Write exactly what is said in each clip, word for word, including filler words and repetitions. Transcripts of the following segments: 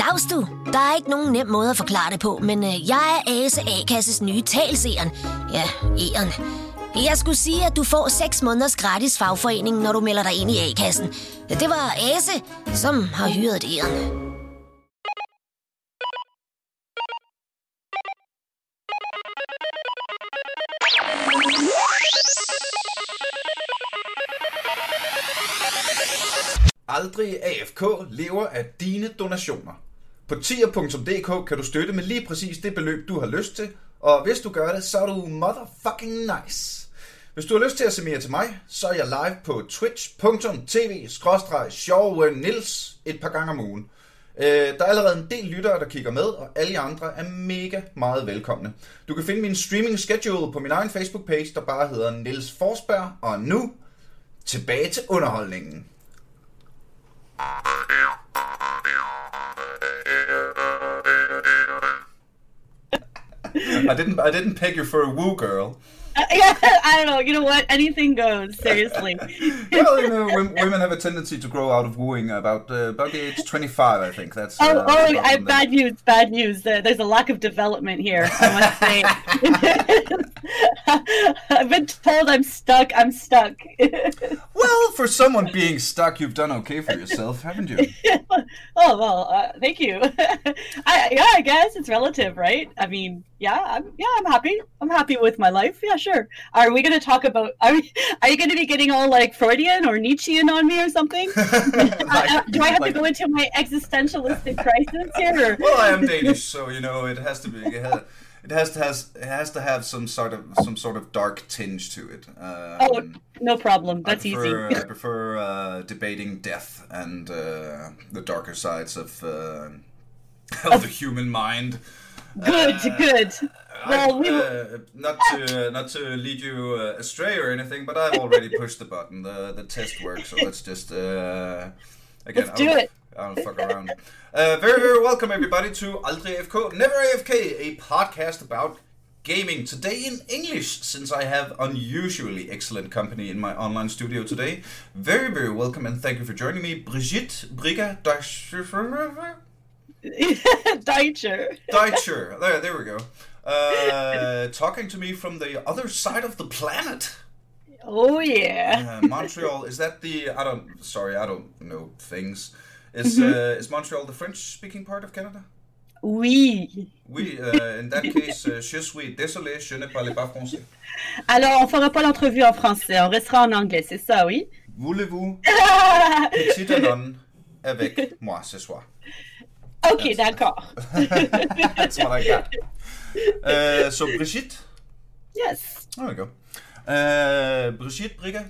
Dags du. Der er ikke nogen nem måde at forklare det på, men øh, jeg er Ase A-kasses nye talseren. Ja, E'eren. Jeg skulle sige, at du får seks måneders gratis fagforening, når du melder dig ind i A-kassen. Det var Ase, som har hyret E'eren. Aldrig A F K lever af dine donationer. På tier punktum d k kan du støtte med lige præcis det beløb, du har lyst til, og hvis du gør det, så er du motherfucking nice. Hvis du har lyst til at se mere til mig, så er jeg live på twitch punktum t v skråstreg sjove nils et par gange om ugen. Der er allerede en del lyttere, der kigger med, og alle jer andre er mega meget velkomne. Du kan finde min streaming schedule på min egen Facebook-page, der bare hedder Niels Forsberg, og nu tilbage til underholdningen. I didn't. I didn't peg you for a woo girl. Uh, yeah, I don't know. You know what? Anything goes. Seriously. Well, you know, women have a tendency to grow out of wooing about uh, about the age twenty-five. I think that's. Oh, uh, oh! I have bad news. Bad news. Uh, there's a lack of development here. I must say. I've been told I'm stuck. I'm stuck. Well, for someone being stuck, you've done okay for yourself, haven't you? Oh well, uh, thank you. I yeah, I guess it's relative, right? I mean, yeah, I'm yeah, I'm happy. I'm happy with my life. Yeah, sure. Are we going to talk about? Are we, Are you going to be getting all like Freudian or Nietzschean on me or something? like, uh, do I have like, to go into my existentialistic crisis here? Or? Well, I am Danish, so you know it has to be. It has, it has to has it has to have some sort of some sort of dark tinge to it. Um, oh, no problem. That's I prefer, easy. I prefer uh, debating death and uh, the darker sides of uh, of the human mind. Good, uh, good. Well, I, we uh, not to not to lead you uh, astray or anything, but I've already pushed the button. The the test works, so let's just uh, again. Let's do I'll, it. I don't fuck around. Uh, very very welcome everybody to Aldrig A F K, Never A F K, a podcast about gaming. Today in English, since I have unusually excellent company in my online studio today. Very very welcome and thank you for joining me, Brigitte Brigga Deutscher. Deutscher. Deutscher. There, there we go. Uh, talking to me from the other side of the planet. Oh yeah. Uh, Montreal. Is that the? I don't. Sorry, I don't know things. Is Mm-hmm. uh, is Montreal the French-speaking part of Canada? Oui. Oui. Uh, in that case, uh, je suis désolé, je ne parle pas français. Alors, on fera pas l'entrevue en français, on restera en anglais, c'est ça, oui? Voulez-vous petite anon avec moi ce soir? Ok, d'accord. That's what I got. Uh, so, Brigitte? Yes. There we go. Uh, Brigitte Brigga,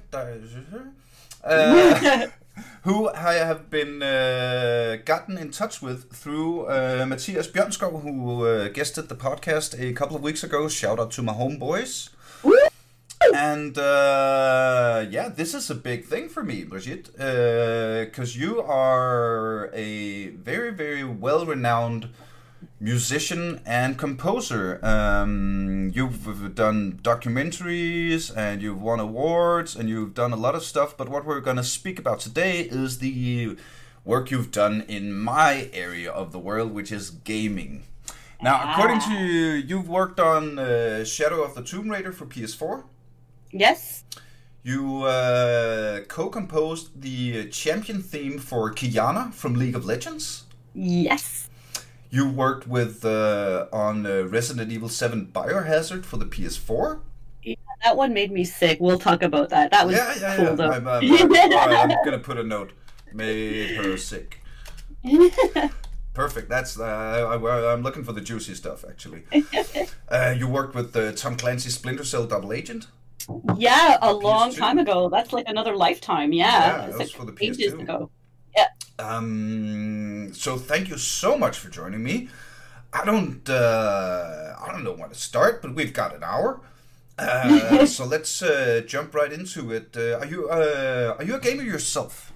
uh, who I have been uh, gotten in touch with through uh, Mathias Bjørnskov, who uh, guested the podcast a couple of weeks ago. Shout out to my homeboys. And uh, yeah, this is a big thing for me, Brigitte, because uh, you are a very, very well-renowned musician and composer. Um, you've done documentaries and you've won awards and you've done a lot of stuff. But what we're going to speak about today is the work you've done in my area of the world, which is gaming. Now, ah. according to you, you've worked on uh, Shadow of the Tomb Raider for P S four. Yes. You uh, co-composed the champion theme for Qiyana from League of Legends. Yes. You worked with uh, on uh, Resident Evil seven Biohazard for the P S four. Yeah, that one made me sick. We'll talk about that. That was yeah, yeah, cool yeah. though. I'm, I'm, I'm, all right, I'm gonna put a note. Made her sick. Perfect. That's uh, I, I'm looking for the juicy stuff actually. Uh, you worked with uh, Tom Clancy's Splinter Cell Double Agent. Yeah, a long time ago. That's like another lifetime. Yeah, yeah that it's was like for the P S two. ages ago. Yeah. Um. So thank you so much for joining me. I don't. Uh, I don't know where to start, but we've got an hour. Uh, so let's uh, jump right into it. Uh, are you? Uh, are you a gamer yourself?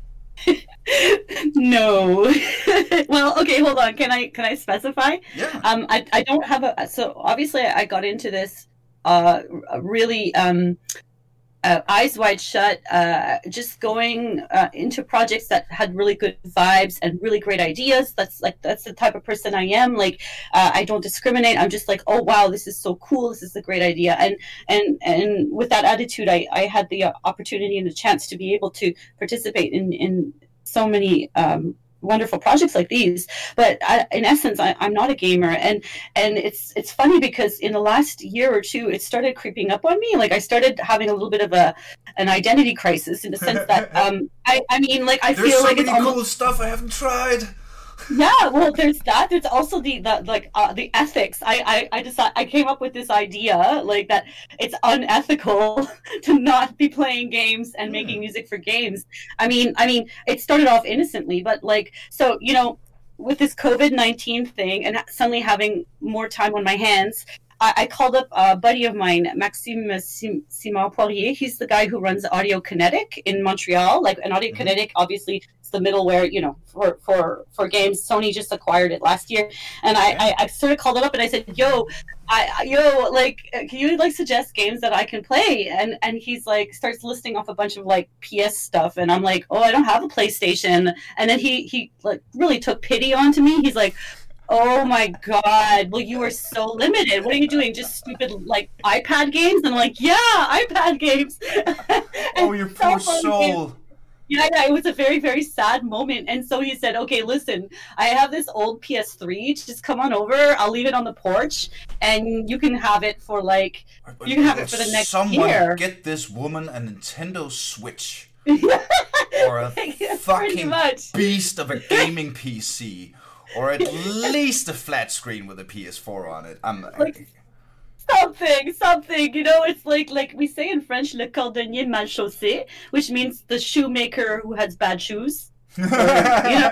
No. Well, okay, hold on. Can I can I specify? Yeah. Um, I I don't have a. So obviously, I got into this. Uh, really. Um, uh, eyes wide shut, uh, just going uh, into projects that had really good vibes and really great ideas. That's like that's the type of person I am. Like uh, I don't discriminate. I'm just like, oh wow, this is so cool. This is a great idea. And and and with that attitude, I, I had the opportunity and the chance to be able to participate in in so many um, wonderful projects like these. But I, in essence, I, I'm not a gamer, and and it's it's funny because in the last year or two, it started creeping up on me. Like I started having a little bit of a an identity crisis in the sense that um I, I mean like I There's feel so like many it's almost cool stuff I haven't tried. yeah, well, there's that. There's also the, the like uh, the ethics. I I I decided I came up with this idea like that it's unethical to not be playing games and making music for games. I mean, I mean, it started off innocently, but like so, you know, with this COVID nineteen thing and suddenly having more time on my hands, I, I called up a buddy of mine, Maxime Simon Poirier. He's the guy who runs Audio Kinetic in Montreal. Like, an Audio Kinetic, obviously, it's the middleware, you know, for, for, for games. Sony just acquired it last year. And I, I, I sort of called it up and I said, yo, I, yo, like, can you, like, suggest games that I can play? And and he's, like, starts listing off a bunch of, like, P S stuff. And I'm like, oh, I don't have a PlayStation. And then he, he like, really took pity onto me. He's like, oh my god, well, you are so limited. What are you doing? Just stupid like iPad games? And I'm like, yeah, iPad games. Oh, your poor soul. Yeah, yeah, it was a very, very sad moment. And so he said, okay, listen, I have this old P S three. Just come on over. I'll leave it on the porch and you can have it for like, you can have it for the next Someone year. Get this woman a Nintendo Switch. Yeah. Or a Yeah, fucking beast of a gaming P C. Or at least a flat screen with a P S four on it. I'm like, something, something. You know, it's like like we say in French, le cordonnier mal chaussé, which means the shoemaker who has bad shoes. Or, you know.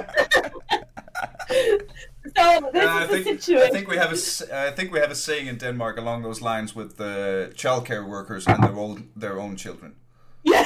So this uh, is I the think, situation. I think we have a I think we have a saying in Denmark along those lines with the childcare workers and their own their own children. Yeah.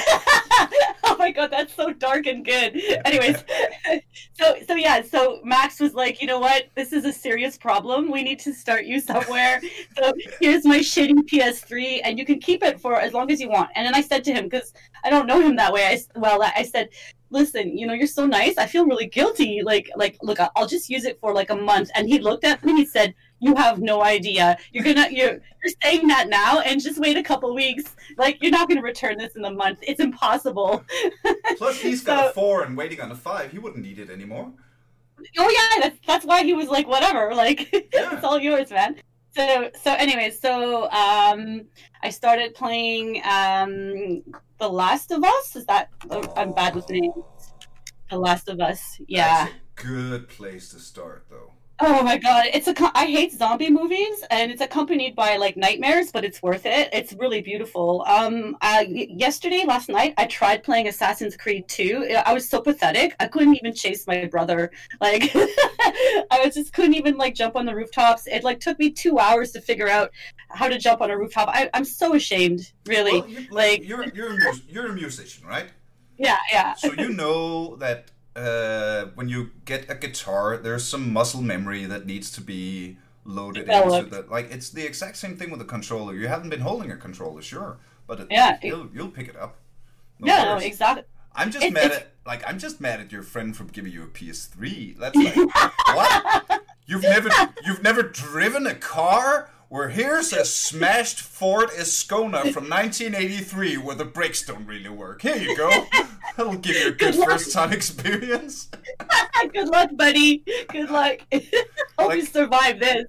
Oh my god, that's so dark and good. Anyways, so so yeah, so Max was like, you know what? This is a serious problem. We need to start you somewhere. So here's my shitty P S three, and you can keep it for as long as you want. And then I said to him, because I don't know him that way. I well, I said, listen, you know, you're so nice. I feel really guilty. Like like, look, I'll just use it for like a month. And he looked at me and he said, you have no idea. You're gonna you're you're saying that now, and just wait a couple weeks. Like, you're not gonna return this in a month. It's impossible. Plus, he's got so, a four and waiting on a five. He wouldn't need it anymore. Oh yeah, that's that's why he was like, whatever. Like, yeah. It's all yours, man. So so anyways, so um, I started playing um, The Last of Us. Is that oh, I'm bad with names. The Last of Us. Yeah. That's a good place to start, though. Oh my god, it's a I hate zombie movies, and it's accompanied by like nightmares, but it's worth it. It's really beautiful. Um, uh, yesterday, last night, I tried playing Assassin's Creed two. I was so pathetic. I couldn't even chase my brother. Like, I was just couldn't even like jump on the rooftops. It like took me two hours to figure out how to jump on a rooftop. I, I'm so ashamed, really. Well, you, like, you're you're a mus- you're a musician, right? Yeah, yeah. So you know that. Uh, when you get a guitar, there's some muscle memory that needs to be loaded Developed. into the like. It's the exact same thing with a controller. You haven't been holding a controller, sure, but it, yeah, you'll you'll pick it up. No yeah, no, exactly. I'm just it's, mad it's... at like I'm just mad at your friend for giving you a P S three. That's like what? You've never you've never driven a car. Well, here's a smashed Ford Escona from nineteen eighty-three where the brakes don't really work. Here you go. That'll give you a good, good first-time experience. Good luck, buddy. Good luck. Hope like, you survive this.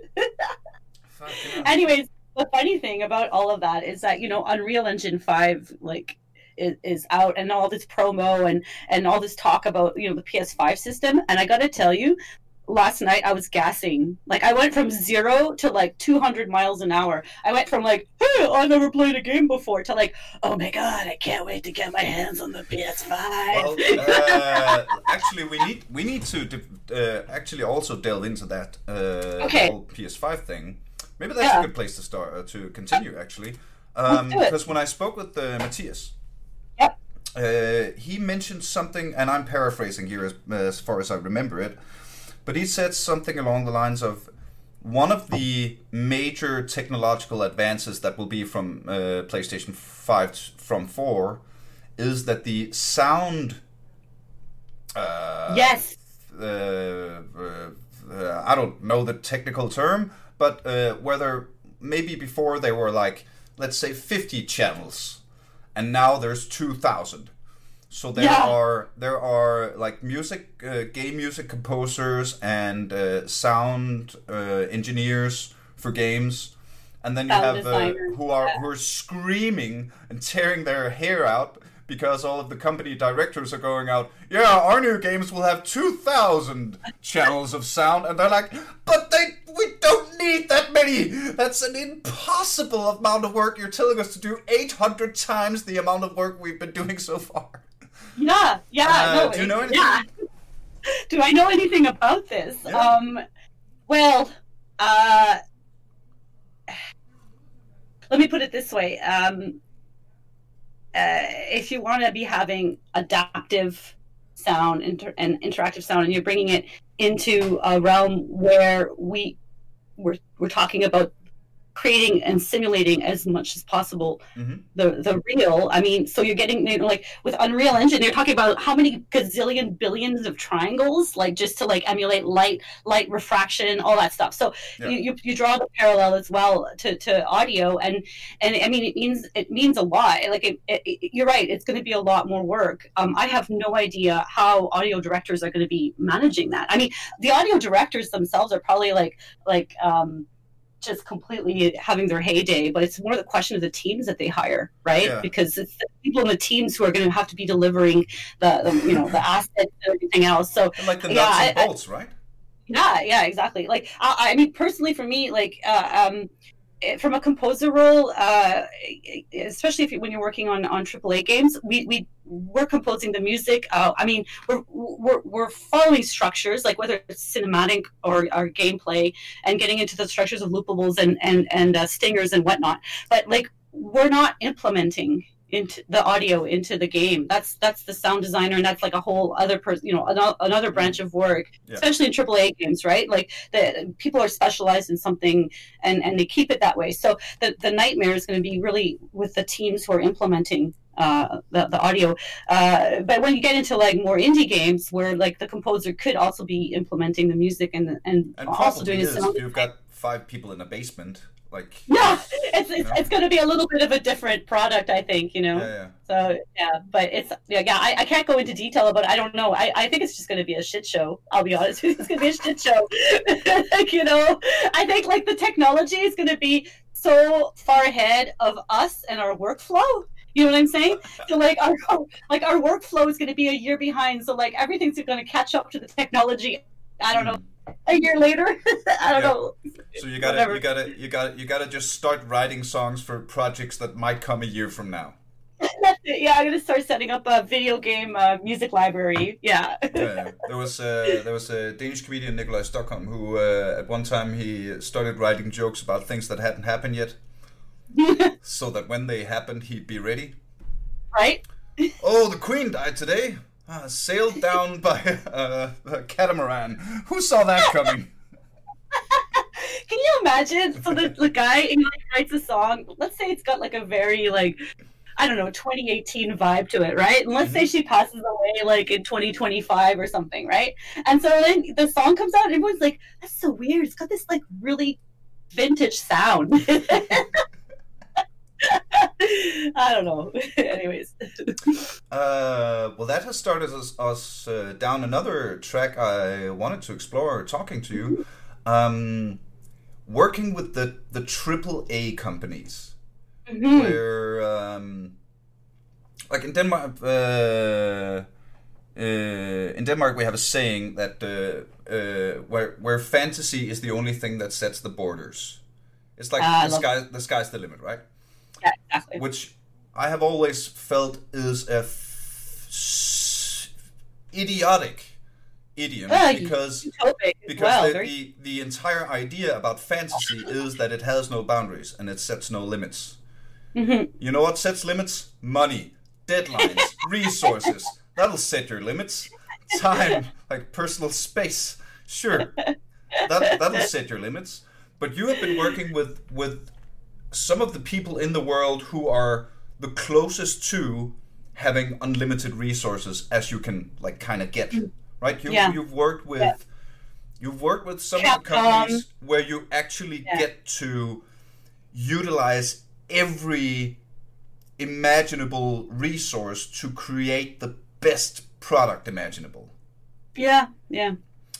Anyways, the funny thing about all of that is that, you know, Unreal Engine five, like, is, is out, and all this promo and, and all this talk about, you know, the P S five system. And I gotta tell you, last night I was gassing. Like, I went from zero to like two hundred miles an hour. I went from like, hey, I never played a game before, to like, oh my god, I can't wait to get my hands on the P S five. Well, uh, actually, we need we need to uh, actually also delve into that uh, okay. whole P S five thing. Maybe that's yeah. a good place to start uh, to continue actually, um, because when I spoke with uh, Matthias. Yep. Uh, he mentioned something, and I'm paraphrasing here as, as far as I remember it. But he said something along the lines of, one of the major technological advances that will be from uh, PlayStation five from four is that the sound. Uh, yes. Uh, uh, uh, I don't know the technical term, but uh, whether maybe before they were like, let's say, fifty channels, and now there's two thousand. So there Yeah. are there are like music, uh, game music composers and uh, sound uh, engineers for games, and then you Sound have uh, designers, who are yeah. who are screaming and tearing their hair out because all of the company directors are going out. Yeah, our new games will have two thousand channels of sound, and they're like, but they we don't need that many. That's an impossible amount of work. You're telling us to do eight hundred times the amount of work we've been doing so far. Yeah, yeah. Uh, no, do you know anything? Yeah. Do I know anything about this? Yeah. Um, well, uh, let me put it this way. Um, uh, if you want to be having adaptive sound inter- and interactive sound, and you're bringing it into a realm where we we're we're talking about creating and simulating as much as possible Mm-hmm. the the real. I mean, so you're getting, you know, like with Unreal Engine, you're talking about how many gazillion billions of triangles, like just to like emulate light, light refraction, all that stuff. So Yeah. you, you you draw the parallel as well to, to audio, and and I mean it means it means a lot. Like it, it, it- you're right, it's going to be a lot more work. Um, I have no idea how audio directors are going to be managing that. I mean, the audio directors themselves are probably like like um just completely having their heyday, but it's more the question of the teams that they hire, right? Yeah. Because it's the people in the teams who are going to have to be delivering the, the you know the assets and everything else. So And like the Yeah, nuts and I- I- bolts, right? yeah, yeah, exactly. Like I, I mean, personally, for me, like uh, um, eh, from a composer role, uh, especially if you, when you're working on on triple A games, we we we're composing the music. Uh, I mean, we're, we're we're following structures, like whether it's cinematic or, or gameplay, and getting into the structures of loopables and and and uh, stingers and whatnot. But like, we're not implementing into the audio into the game. That's that's the sound designer, and that's like a whole other person, you know, another, another branch of work, Yeah. especially in triple A games, right? Like the people are specialized in something, and and they keep it that way. So the the nightmare is going to be really with the teams who are implementing uh the, the audio. Uh but when you get into like more indie games where like the composer could also be implementing the music and and, And also probably doing the is sound. if you've got five people in a basement, like Yeah, it's it's, know? it's going to be a little bit of a different product, I think, you know. yeah, yeah. So yeah, but it's yeah, yeah. I, I can't go into detail about it. I don't know. I, I think it's just going to be a shit show. I'll be honest with you. It's going to be a shit show. Like, you know, I think like the technology is going to be so far ahead of us and our workflow. You know what I'm saying? So like our like our workflow is going to be a year behind. So like everything's going to catch up to the technology. I don't know. A year later, I don't Yeah. know. So you gotta, Whatever. you gotta, you gotta, you gotta just start writing songs for projects that might come a year from now. That's it. Yeah, I'm gonna start setting up a video game uh, music library. Yeah. Yeah, there was uh, there was a Danish comedian Nikolaj Stockholm who uh, at one time he started writing jokes about things that hadn't happened yet, so that when they happened he'd be ready. Right? Oh, the Queen died today. Uh, sailed down by uh, a catamaran. Who saw that coming? Can you imagine? So the, the guy he, like, writes a song. Let's say it's got like a very like I don't know twenty eighteen vibe to it, right? And let's say she passes away like in twenty twenty-five or something, right? And so then the song comes out, and everyone's like, "That's so weird. It's got this like really vintage sound." I don't know. Anyways. Uh, well, that has started us, us uh, down another track I wanted to explore talking to you. Um, working with the, the triple A companies. Mhm. Where, um, like in Denmark, uh, uh, in Denmark we have a saying that uh, uh, where, where fantasy is the only thing that sets the borders. It's like Ah, I the, love sky, the sky's the limit, right? Yeah, exactly. Which I have always felt is a f- s- idiotic idiom Yeah, because utopic as because well. the, Very- the the entire idea about fantasy is that it has no boundaries and it sets no limits. Mhm. You know what sets limits? Money, deadlines, resources. That'll set your limits. Time, like personal space. Sure, that that'll set your limits. but you have been working with with some of the people in the world who are the closest to having unlimited resources as you can like kind of get, right? You, yeah. You've worked with yeah. you've worked with some Capcom. of the companies where you actually yeah. get to utilize every imaginable resource to create the best product imaginable. Yeah, yeah.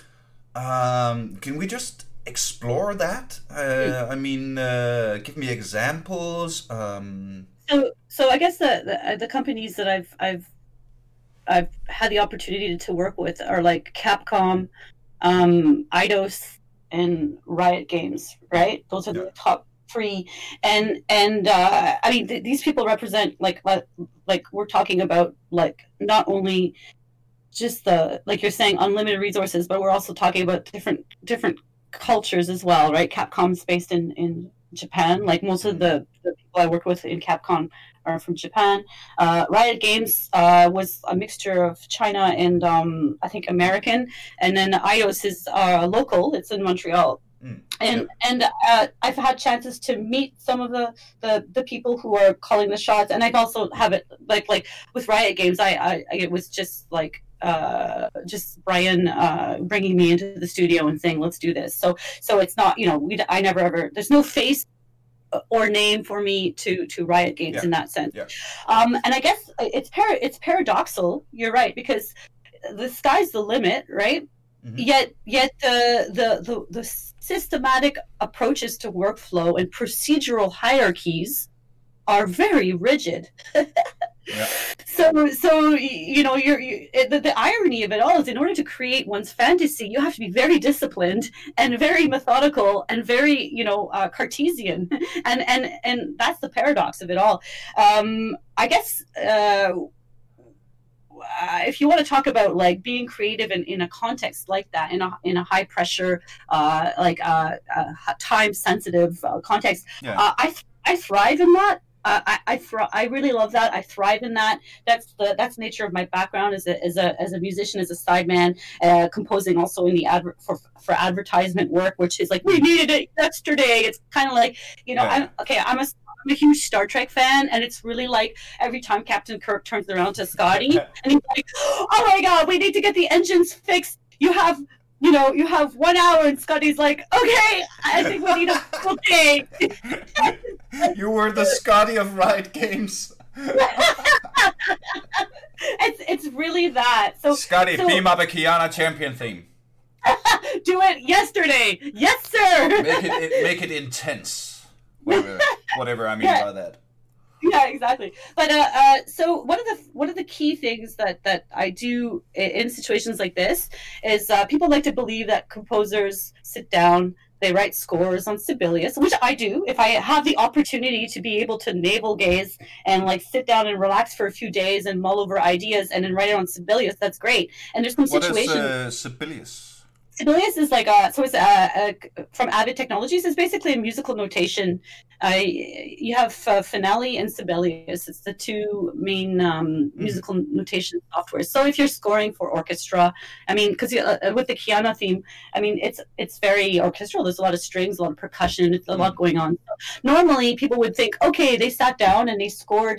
Um, can we just explore that? Uh, I mean, uh, give me examples. Um, so, so I guess the, the the companies that I've I've I've had the opportunity to work with are like Capcom, um, Eidos, and Riot Games. Right? Those are yeah. the top three. And and uh, I mean, th- these people represent like like we're talking about like not only just the, like you're saying, unlimited resources, but we're also talking about different different cultures as well, right? Capcom's based in, in Japan. Like most of the, the people I work with in Capcom are from Japan. Uh, Riot Games uh, was a mixture of China and um, I think American. And then Eidos is uh, local. It's in Montreal. Mm. And and uh, I've had chances to meet some of the, the, the people who are calling the shots, and I've also have it like like with Riot Games. I, I it was just like uh, just Brian uh, bringing me into the studio and saying, "Let's do this." So so it's not, you know, we I never ever, there's no face or name for me to to Riot Games yeah. in that sense. Yeah. Um, and I guess it's par- it's paradoxical. You're right, because the sky's the limit, right? Mm-hmm. Yet, yet the, the the the systematic approaches to workflow and procedural hierarchies are very rigid. yeah. So, so you know, you're you, the, the irony of it all is, in order to create one's fantasy, you have to be very disciplined and very methodical and very, you know, uh, Cartesian, and and and that's the paradox of it all. Um, I guess. Uh, Uh, if you want to talk about like being creative in, in a context like that, in a in a high pressure, uh, like uh, uh, time sensitive uh, context, yeah. uh, I th- I thrive in that. Uh, I I, th- I really love that. I thrive in that. That's the that's the nature of my background as a as a as a musician, as a sideman, uh, composing also in the adver- for for advertisement work, which is like, we needed it yesterday. It's kind of like, you know, yeah. I'm okay. I'm a I'm a huge Star Trek fan, and it's really like every time Captain Kirk turns around to Scotty, and he's like, "Oh my God, we need to get the engines fixed. You have, you know, you have one hour," and Scotty's like, "Okay, I think we need a full day." You were the Scotty of Riot Games. it's it's really that. So Scotty, so, beam up a Kiana champion theme. Do it yesterday, yes, sir. Make it, it make it intense. Whatever, whatever I mean yeah. by that. Yeah, exactly. But uh, uh, so one of the one of the key things that, that I do in situations like this is uh, people like to believe that composers sit down, they write scores on Sibelius, which I do. If I have the opportunity to be able to navel gaze and like sit down and relax for a few days and mull over ideas and then write it on Sibelius, that's great. And there's some situations. What is uh, Sibelius? Sibelius is like a, so it's a, a, from Avid Technologies. It's basically a musical notation. Uh, you have uh, Finale and Sibelius. It's the two main um, mm-hmm. musical notation softwares. So if you're scoring for orchestra, I mean, because uh, with the Kiana theme, I mean, it's it's very orchestral. There's a lot of strings, a lot of percussion, it's a mm-hmm. lot going on. So normally people would think, okay, they sat down and they scored.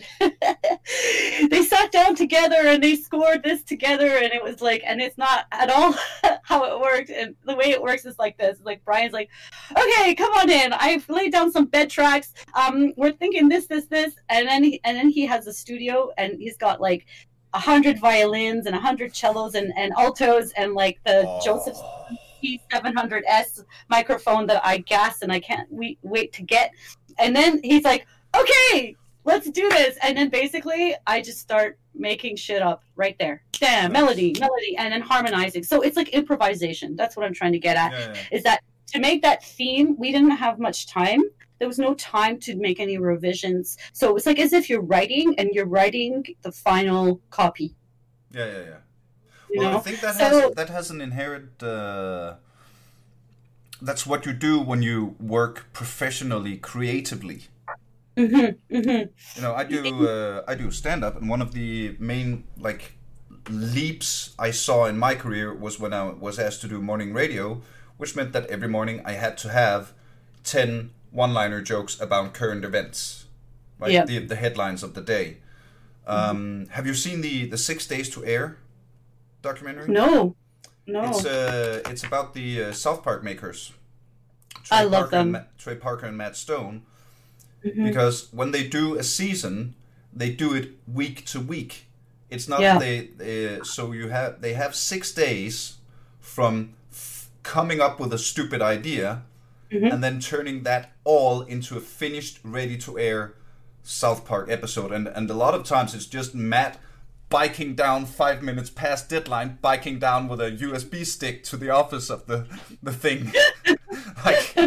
They sat down together and they scored this together, and it was like, and it's not at all how it works. And the way it works is like this. Like Brian's like, okay, come on in. I've laid down some bed tracks. Um, we're thinking this, this, this, and then he, and then he has a studio, and he's got like a hundred violins and a hundred cellos and, and altos, and like the oh. Joseph P seven hundred S microphone that I gas and I can't we, wait to get. And then he's like, okay, let's do this. And then basically I just start making shit up right there. Damn, melody, melody, and then harmonizing. So it's like improvisation. That's what I'm trying to get at. Yeah, yeah. Is that to make that theme, we didn't have much time. There was no time to make any revisions. So it was like as if you're writing and you're writing the final copy. Yeah, yeah, yeah. You well, know? I think that so, has that has an inherent. Uh, that's what you do when you work professionally, creatively. Mm-hmm, mm-hmm. You know, I do uh, I do stand up, and one of the main like leaps I saw in my career was when I was asked to do morning radio, which meant that every morning I had to have ten one-liner jokes about current events, right? Yeah. The the headlines of the day. Um, mm-hmm. Have you seen the the Six Days to Air documentary? No, no. It's uh it's about the uh, South Park makers. Trey I love Parker them. And Ma- Trey Parker and Matt Stone. Mm-hmm. Because when they do a season, they do it week to week. It's not Yeah. they, they so you have they have six days from f- coming up with a stupid idea, Mm-hmm. and then turning that all into a finished, ready to air South Park episode. And and a lot of times it's just Matt biking down five minutes past deadline, biking down with a U S B stick to the office of the the thing. Like,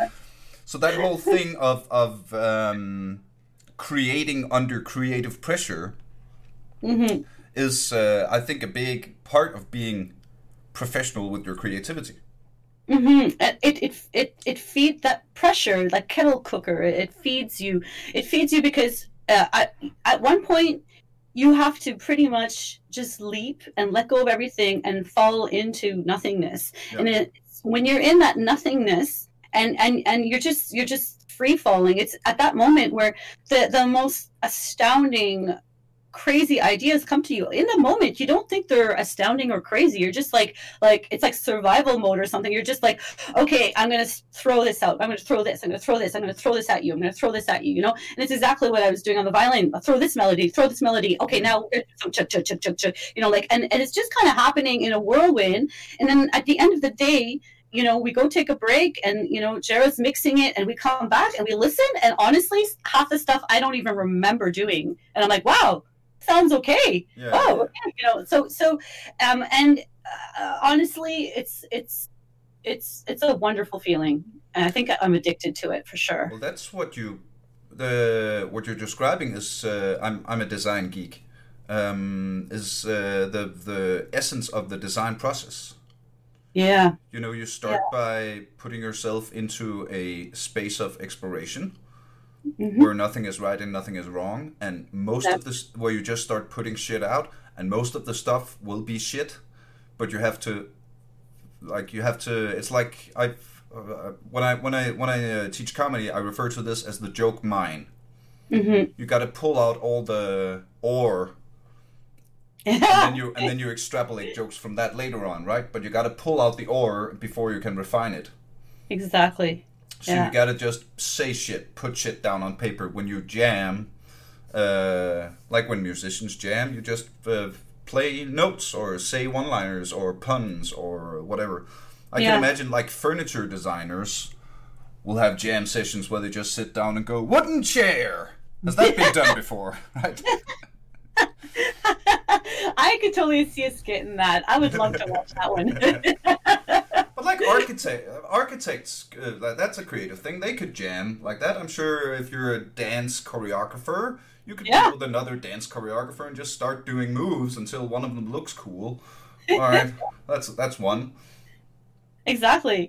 so that whole thing of of um, creating under creative pressure Mm-hmm. is, uh, I think, a big part of being professional with your creativity. Mm-hmm. And It it it it feeds that pressure, like kettle cooker. It feeds you. It feeds you because uh, at at one point you have to pretty much just leap and let go of everything and fall into nothingness. Yeah. And it's, when you're in that nothingness and and and you're just you're just free falling. It's at that moment where the the most astounding, crazy ideas come to you. In the moment, you don't think they're astounding or crazy. You're just like, like it's like survival mode or something. You're just like, okay, I'm going to throw this out. I'm going to throw this. I'm going to throw this. I'm going to throw this at you. I'm going to throw this at you, you know? And it's exactly what I was doing on the violin. I'll throw this melody, throw this melody. Okay, now, so chuk, chuk, chuk, chuk, chuk, you know, like, and, and it's just kind of happening in a whirlwind. And then at the end of the day, you know, we go take a break and, you know, Jared's mixing it and we come back and we listen. And honestly, half the stuff I don't even remember doing. And I'm like, wow, sounds okay. Yeah, oh, yeah. okay. You know, so, so, um, and uh, honestly, it's, it's, it's, it's a wonderful feeling. And I think I'm addicted to it for sure. Well, that's what you, the what you're describing is, uh, I'm I'm a design geek, um, is uh, the the essence of the design process. Yeah. You know, you start yeah. by putting yourself into a space of exploration. Mm-hmm. Where nothing is right and nothing is wrong, and most That's... of this where you just start putting shit out, and most of the stuff will be shit, but you have to, like, you have to. It's like I, uh, when I when I when I uh, teach comedy, I refer to this as the joke mine. Mm-hmm. You got to pull out all the ore, and then you and then you extrapolate jokes from that later on, right? But you got to pull out the ore before you can refine it. Exactly. So yeah. you gotta just say shit, put shit down on paper. When you jam, uh, like when musicians jam, you just uh, play notes or say one-liners or puns or whatever. I yeah. can imagine like furniture designers will have jam sessions where they just sit down and go, wooden chair! Has that been done before? Right? I could totally see a skit in that. I would love to watch that one. But like architect, architects, uh, that's a creative thing. They could jam like that. I'm sure if you're a dance choreographer, you could yeah. be with another dance choreographer and just start doing moves until one of them looks cool. All right, that's that's one. Exactly.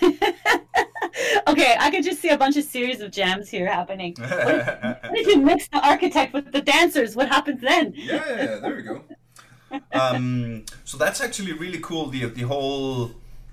Okay, I could just see a bunch of series of jams here happening. What if, what if you mix the architect with the dancers? What happens then? Yeah, yeah, yeah, there we go. Um, so that's actually really cool. The the whole.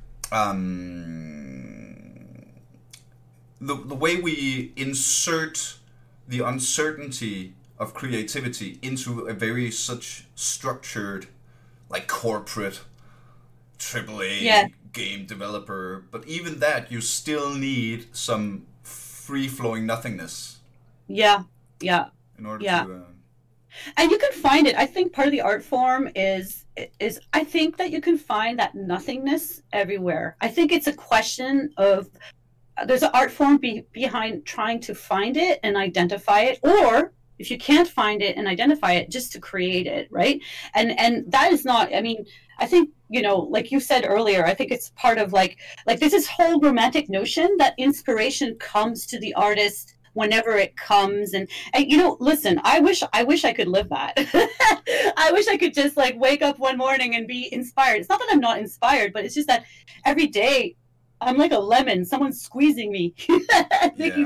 Um, the the way we insert the uncertainty of creativity into a very such structured, like corporate, triple A yeah. game developer, but even that you still need some free flowing nothingness. Yeah, yeah. In order yeah. to. Uh, And you can find it. I think part of the art form is is I think that you can find that nothingness everywhere. I think it's a question of there's an art form be, behind trying to find it and identify it, or if you can't find it and identify it, just to create it, right? And and that is not. I mean, I think, you know, like you said earlier, I think it's part of like like there's this whole romantic notion that inspiration comes to the artist whenever it comes, and, and you know, listen, I wish I wish I could live that. I wish I could just like wake up one morning and be inspired. It's not that I'm not inspired, but it's just that every day I'm like a lemon, someone's squeezing me, making Yeah. the juice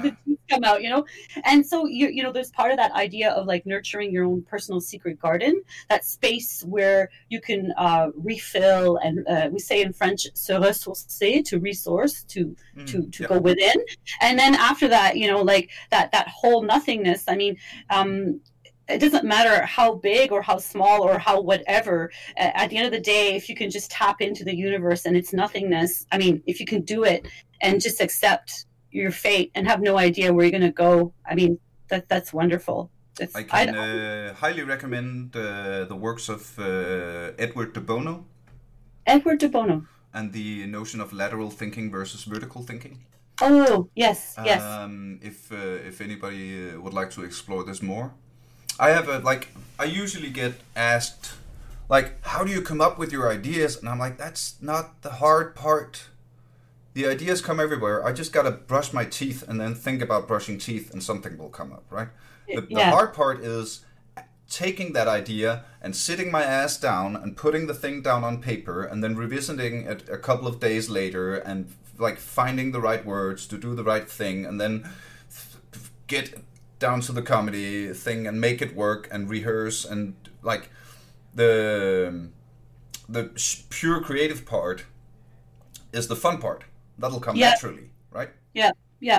come out, you know? And so, you you know, there's part of that idea of like nurturing your own personal secret garden, that space where you can uh, refill and uh, we say in French, se ressourcer, to resource, to, mm, to, to yeah. go within. And then after that, you know, like that, that whole nothingness, I mean, um, it doesn't matter how big or how small or how whatever. At the end of the day, if you can just tap into the universe and its nothingness, I mean, if you can do it and just accept your fate and have no idea where you're going to go, I mean, that that's wonderful. It's, I can I uh, highly recommend uh, the works of uh, Edward de Bono. Edward de Bono. And the notion of lateral thinking versus vertical thinking. Oh, yes, yes. Um, if, uh, if anybody uh, would like to explore this more. I have a, like, I usually get asked, like, how do you come up with your ideas? And I'm like, that's not the hard part. The ideas come everywhere. I just got to brush my teeth and then think about brushing teeth and something will come up, right? The, yeah. the hard part is taking that idea and sitting my ass down and putting the thing down on paper and then revisiting it a couple of days later and, like, finding the right words to do the right thing and then get down to the comedy thing and make it work and rehearse, and like the the pure creative part is the fun part. That'll come yeah. naturally, right? Yeah, yeah.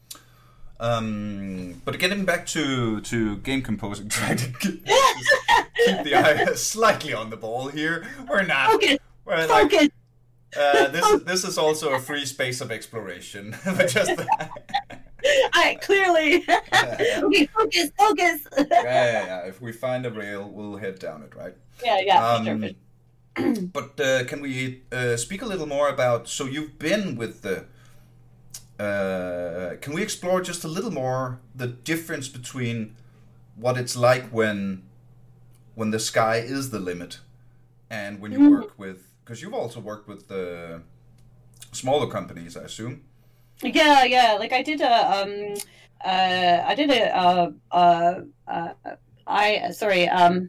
Um, but getting back to, to game composing, trying to keep, keep the eye slightly on the ball here. We're not. Focus. We're like, Focus. Uh, this this is also a free space of exploration, but just. I clearly. Okay, focus, focus. yeah, yeah, yeah. If we find a rail, we'll head down it, right? Yeah, yeah. Um, sure. But uh, can we uh, speak a little more about? So you've been with the. Uh, can we explore just a little more the difference between what it's like when, when the sky is the limit, and when you mm. work with? Because you've also worked with the smaller companies, I assume. Yeah, yeah. Like I did a, um, uh, I did a, uh, uh, uh, I sorry, um,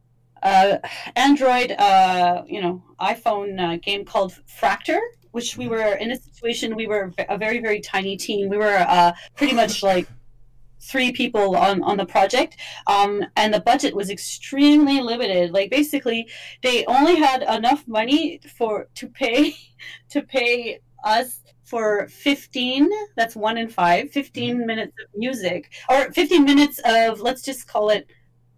uh, Android, uh, you know, iPhone uh, game called Fracture, which we were in a situation. We were a very, very tiny team. We were uh, pretty much like three people on, on the project, um, and the budget was extremely limited. Like basically, they only had enough money for to pay to pay us for fifteen, that's one in five, fifteen minutes of music, or fifteen minutes of, let's just call it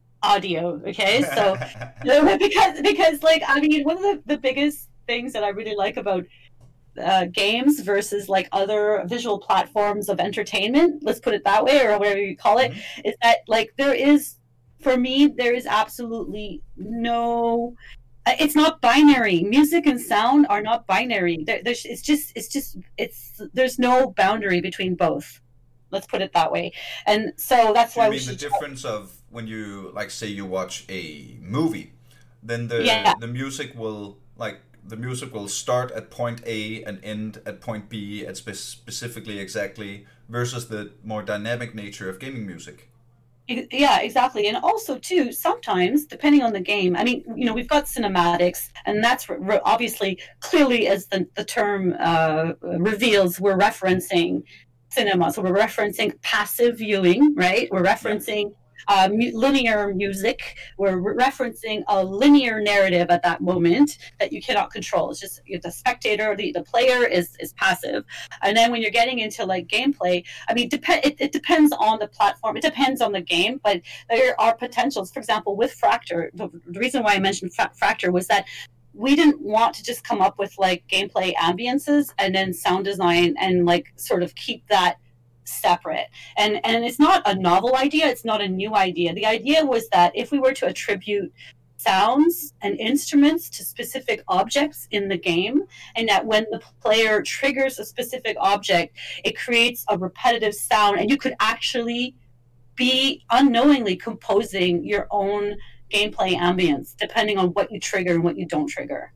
audio, okay? So, because, because like, I mean, one of the, the biggest things that I really like about uh, games versus like other visual platforms of entertainment, let's put it that way, or whatever you call it, mm-hmm. is that like there is, for me, there is absolutely no... It's not binary. Music and sound are not binary. There, there's, it's just, it's just, it's. There's no boundary between both. Let's put it that way. And so that's why. You we mean the should difference talk. Of when you, like, say you watch a movie, then the yeah. the music will like the music will start at point A and end at point B at spe- specifically exactly versus the more dynamic nature of gaming music. Yeah, exactly. And also, too, sometimes, depending on the game, I mean, you know, we've got cinematics, and that's re- obviously, clearly, as the, the term uh, reveals, we're referencing cinema. So we're referencing passive viewing, right? We're referencing uh, mu- linear music. We're re- referencing a linear narrative at that moment that you cannot control. It's just the spectator, the, the player is, is passive. And then when you're getting into like gameplay, I mean, dep- it, it depends on the platform. It depends on the game, but there are potentials. For example, with Fracture, the, the reason why I mentioned Fra- Fracture was that we didn't want to just come up with like gameplay ambiances and then sound design and like sort of keep that separate. And and it's not a novel idea, it's not a new idea. The idea was that if we were to attribute sounds and instruments to specific objects in the game, and that when the player triggers a specific object, it creates a repetitive sound, and you could actually be unknowingly composing your own gameplay ambience depending on what you trigger and what you don't trigger.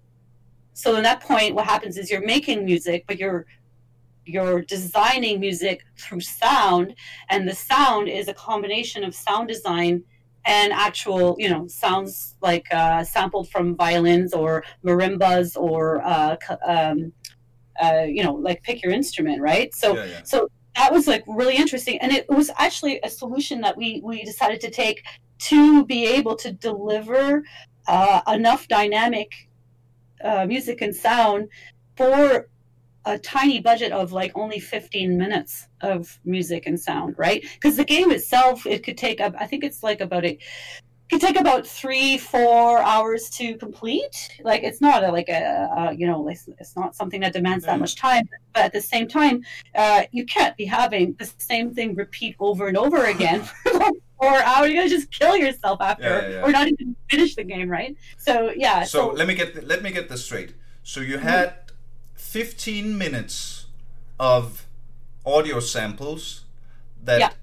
So at that point, what happens is you're making music, but you're you're designing music through sound, and the sound is a combination of sound design and actual, you know, sounds like uh, sampled from violins or marimbas or, uh, um, uh, you know, like pick your instrument, right? So, yeah, yeah. so that was like really interesting, and it was actually a solution that we we decided to take to be able to deliver uh, enough dynamic uh, music and sound for a tiny budget of like only fifteen minutes of music and sound, right? Because the game itself, it could take up, I think it's like about a, it could take about three, four hours to complete. Like it's not a, like a, uh, you know, it's, it's not something that demands that much time. But at the same time, uh, you can't be having the same thing repeat over and over again for like four hours. You're gonna just kill yourself after, Yeah, yeah, yeah. or not even finish the game, right? So yeah. So, so let me get let me get this straight. So you had fifteen minutes of audio samples that yeah.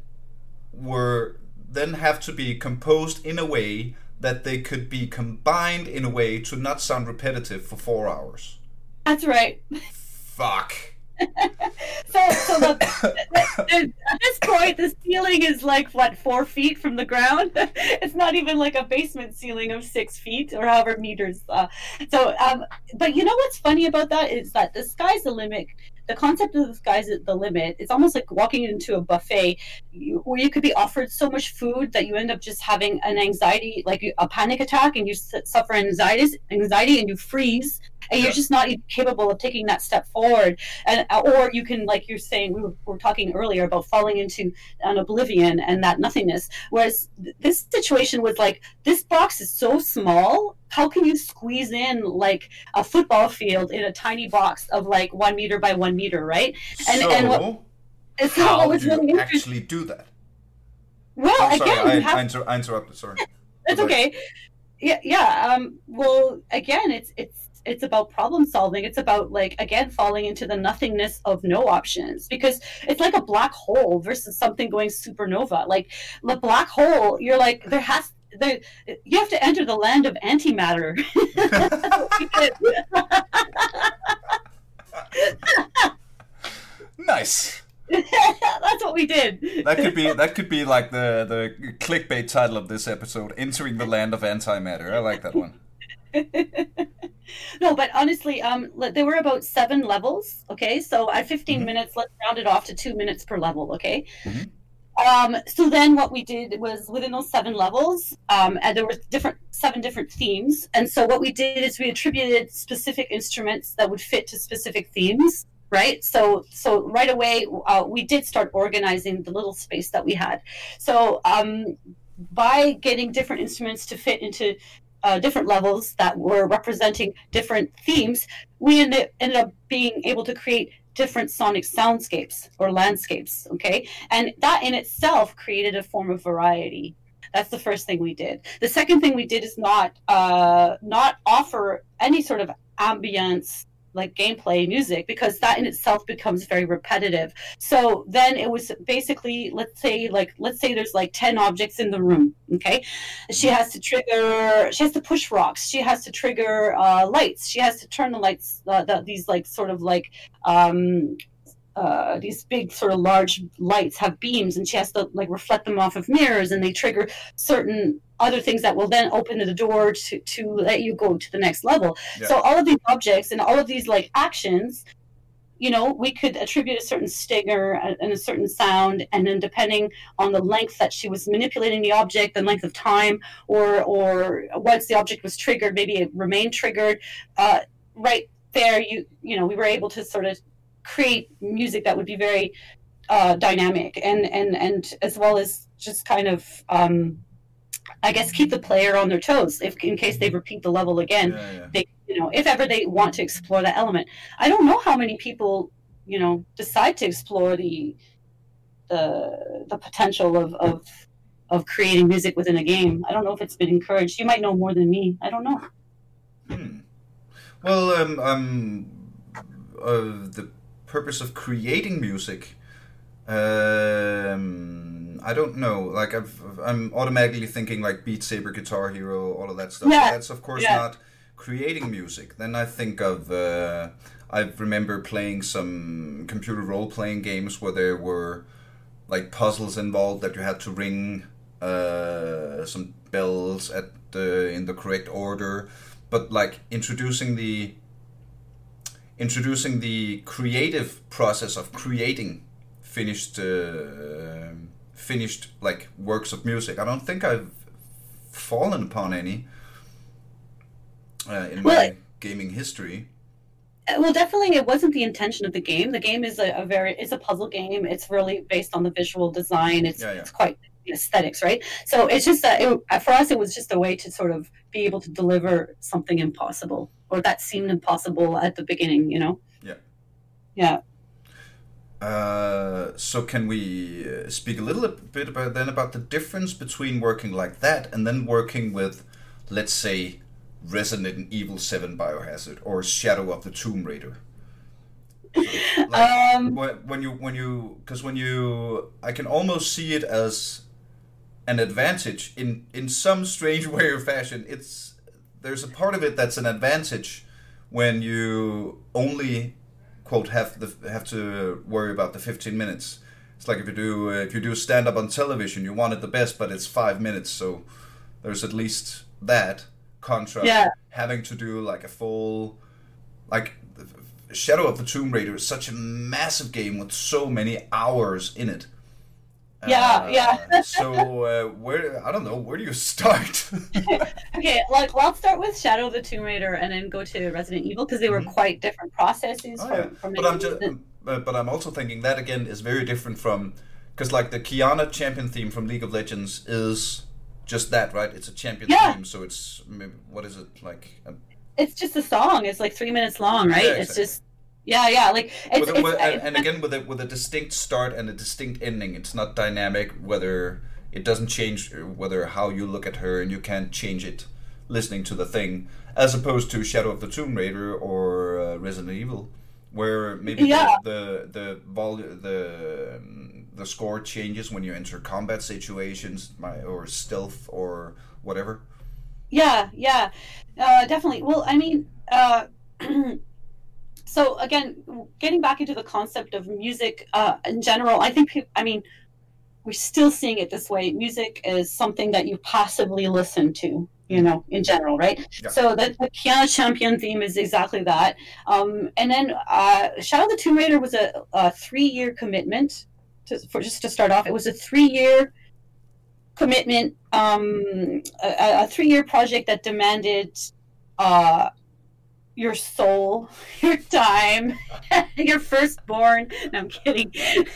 were then have to be composed in a way that they could be combined in a way to not sound repetitive for four hours. That's right. Fuck. so, so the, the, the, at this point, the ceiling is like what, four feet from the ground. It's not even like a basement ceiling of six feet or however meters. Uh, so, um, but you know what's funny about that is that the sky's the limit. The concept of the sky's the limit. It's almost like walking into a buffet you, where you could be offered so much food that you end up just having an anxiety, like a panic attack, and you suffer anxiety, anxiety, and you freeze. And you're just not even capable of taking that step forward. And or you can, like you're saying, we were, we were talking earlier about falling into an oblivion and that nothingness. Whereas th- this situation was like, this box is so small. How can you squeeze in like a football field in a tiny box of like one meter by one meter, right? And so, and what, and so how what was do you really actually do that? Well, I'm sorry, again, I, you have, I, inter- I interrupted. Sorry. it's okay. Yeah, yeah. Um, well, again, it's it's. It's about problem solving. It's about like, again, falling into the nothingness of no options, because it's like a black hole versus something going supernova. Like the black hole, you're like, there has, there, you have to enter the land of antimatter. Nice. That's what we did. That could be that could be like the, the clickbait title of this episode, Entering the Land of Antimatter. I like that one. No, but honestly, um, there were about seven levels. Okay, so at fifteen mm-hmm. minutes, let's round it off to two minutes per level. Okay. Mm-hmm. Um, so then, what we did was within those seven levels, um, and there were different seven different themes. And so what we did is we attributed specific instruments that would fit to specific themes. Right. So so right away, uh, we did start organizing the little space that we had. So um, by getting different instruments to fit into Uh, different levels that were representing different themes, we ended, ended up being able to create different sonic soundscapes or landscapes, okay? And that in itself created a form of variety. That's the first thing we did. The second thing we did is not uh, not offer any sort of ambience like gameplay music, because that in itself becomes very repetitive. So then it was basically, let's say like let's say there's like ten objects in the room, okay? She has to trigger she has to push rocks, she has to trigger uh lights, she has to turn the lights, uh, the, these like sort of like um uh these big sort of large lights have beams, and she has to like reflect them off of mirrors, and they trigger certain other things that will then open the door to, to let you go to the next level. Yeah. So all of these objects and all of these like actions, you know, we could attribute a certain stinger and a certain sound, and then depending on the length that she was manipulating the object, the length of time, or or once the object was triggered, maybe it remained triggered. Uh, right there, you you know, we were able to sort of create music that would be very uh, dynamic, and and and as well as just kind of. Um, I guess keep the player on their toes if in case they repeat the level again. Yeah, yeah. They, you know, if ever they want to explore that element. I don't know how many people, you know, decide to explore the the the potential of of, of creating music within a game. I don't know if it's been encouraged. You might know more than me. I don't know. Hmm. Well, um, um, uh, the purpose of creating music. Um, I don't know. Like I've, I'm automatically thinking like Beat Saber, Guitar Hero, all of that stuff. Yeah. That's of course yeah. not creating music. Then I think of. Uh, I remember playing some computer role-playing games where there were like puzzles involved that you had to ring uh, some bells at the in the correct order. But like introducing the introducing the creative process of creating finished uh, finished like works of music. I don't think I've fallen upon any uh, in Well, my gaming history. Well, definitely, it wasn't the intention of the game. The game is a, a very it's a puzzle game. It's really based on the visual design. It's Yeah, yeah. it's quite aesthetics, right? So it's just that it, for us, it was just a way to sort of be able to deliver something impossible, or that seemed impossible at the beginning. You know? Yeah. Yeah. Uh, so can we uh, speak a little bit about then about the difference between working like that and then working with, let's say, Resident Evil seven Biohazard or Shadow of the Tomb Raider? Like, Um, when when you when you because when you I can almost see it as an advantage in in some strange way or fashion. It's there's a part of it that's an advantage when you only quote have the have to worry about the fifteen minutes. It's like if you do uh, if you do stand up on television, you want it the best, but it's five minutes, so there's at least that contrast. Yeah. Having to do like a full like Shadow of the Tomb Raider is such a massive game with so many hours in it. Yeah, Uh, yeah. so uh, where I don't know, where do you start? Okay, like well, I'll start with Shadow of the Tomb Raider and then go to Resident Evil because they were Mhm. quite different processes. Oh, from, yeah. from But I'm just, but, but I'm also thinking that again is very different from, because like the Kiana champion theme from League of Legends is just that, right? It's a champion Yeah. theme, so it's maybe, what is it like? Um, It's just a song. It's like three minutes long, right? Yeah, It's exactly. just yeah, yeah. Like it's, with a, it's, with, and, it's and again with a with a distinct start and a distinct ending. It's not dynamic. Whether it doesn't change, whether how you look at her, and you can't change it listening to the thing, as opposed to Shadow of the Tomb Raider or uh, Resident Evil, where maybe Yeah. the the the, vol- the um, the score changes when you enter combat situations, my- or stealth or whatever. Yeah, yeah, uh, definitely. Well, I mean, uh, so again, getting back into the concept of music uh, in general, I think, peop- I mean, we're still seeing it this way. Music is something that you passively listen to, you know, in general, right? Yeah. So the, the Kiana Champion theme is exactly that. Um, and then uh, Shadow of the Tomb Raider was a, a three-year commitment. To, for just to start off, it was a three-year commitment, um, a, a three-year project that demanded uh, your soul, your time, your firstborn. No, I'm kidding.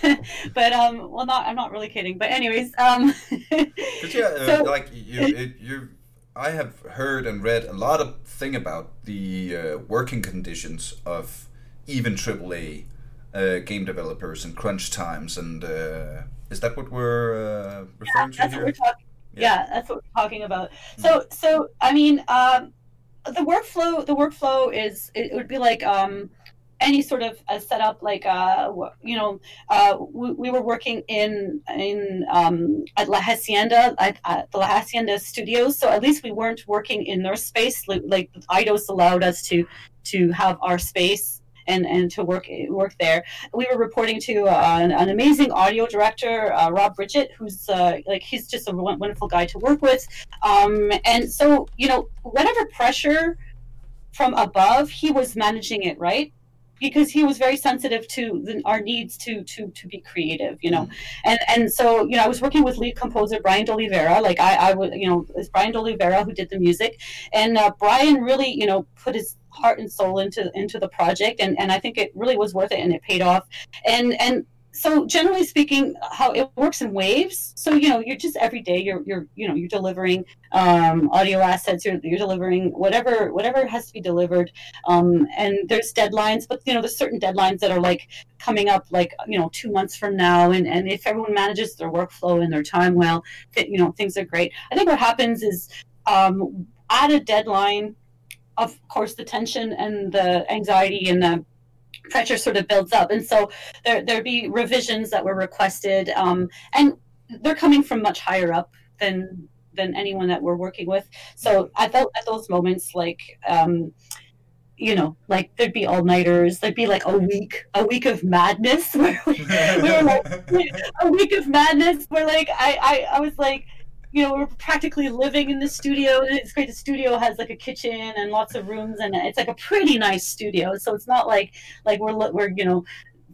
But um, well, not I'm not really kidding. But anyways, um, But yeah, uh, so- like you, it, you, I have heard and read a lot of thing about the uh, working conditions of even triple A uh, game developers and crunch times, and uh, is that what we're uh, referring to that's here? what we're talking. Yeah. Yeah. that's what we're talking about. So, so I mean, um, the workflow, the workflow is it would be like um, any sort of a setup, like uh, wh- you know, uh, we, we were working in in um, at La Hacienda at, at the La Hacienda studios, so at least we weren't working in their space. Like, like Eidos allowed us to to have our space. And, and to work work there, we were reporting to uh, an, an amazing audio director, uh, Rob Bridget, who's uh, like he's just a won- wonderful guy to work with. Um, and so you know, whatever pressure from above, he was managing it right because he was very sensitive to the, our needs to to to be creative, you know. And and so you know, I was working with lead composer Brian D'Oliveira. Like I I would you know, it's Brian D'Oliveira who did the music, and uh, Brian really you know put his heart and soul into into the project, and and I think it really was worth it, and it paid off. And and so generally speaking, how it works in waves. So you know, you're just every day you're you're you know you're delivering um, audio assets. You're you're delivering whatever whatever has to be delivered. Um, and there's deadlines, but you know there's certain deadlines that are like coming up, like you know two months from now. And and if everyone manages their workflow and their time well, th- you know things are great. I think what happens is um, at a deadline, of course, the tension and the anxiety and the pressure sort of builds up, and so there there'd be revisions that were requested, um, and they're coming from much higher up than than anyone that we're working with. So I felt at those moments like. Um, you know, like there'd be all nighters. There'd be like a week, a week of madness. Where we, we were like a week of madness. Where like I, I, I was like, you know, we're practically living in the studio. And it's great. The studio has like a kitchen and lots of rooms, and it's like a pretty nice studio. So it's not like like we're we're you know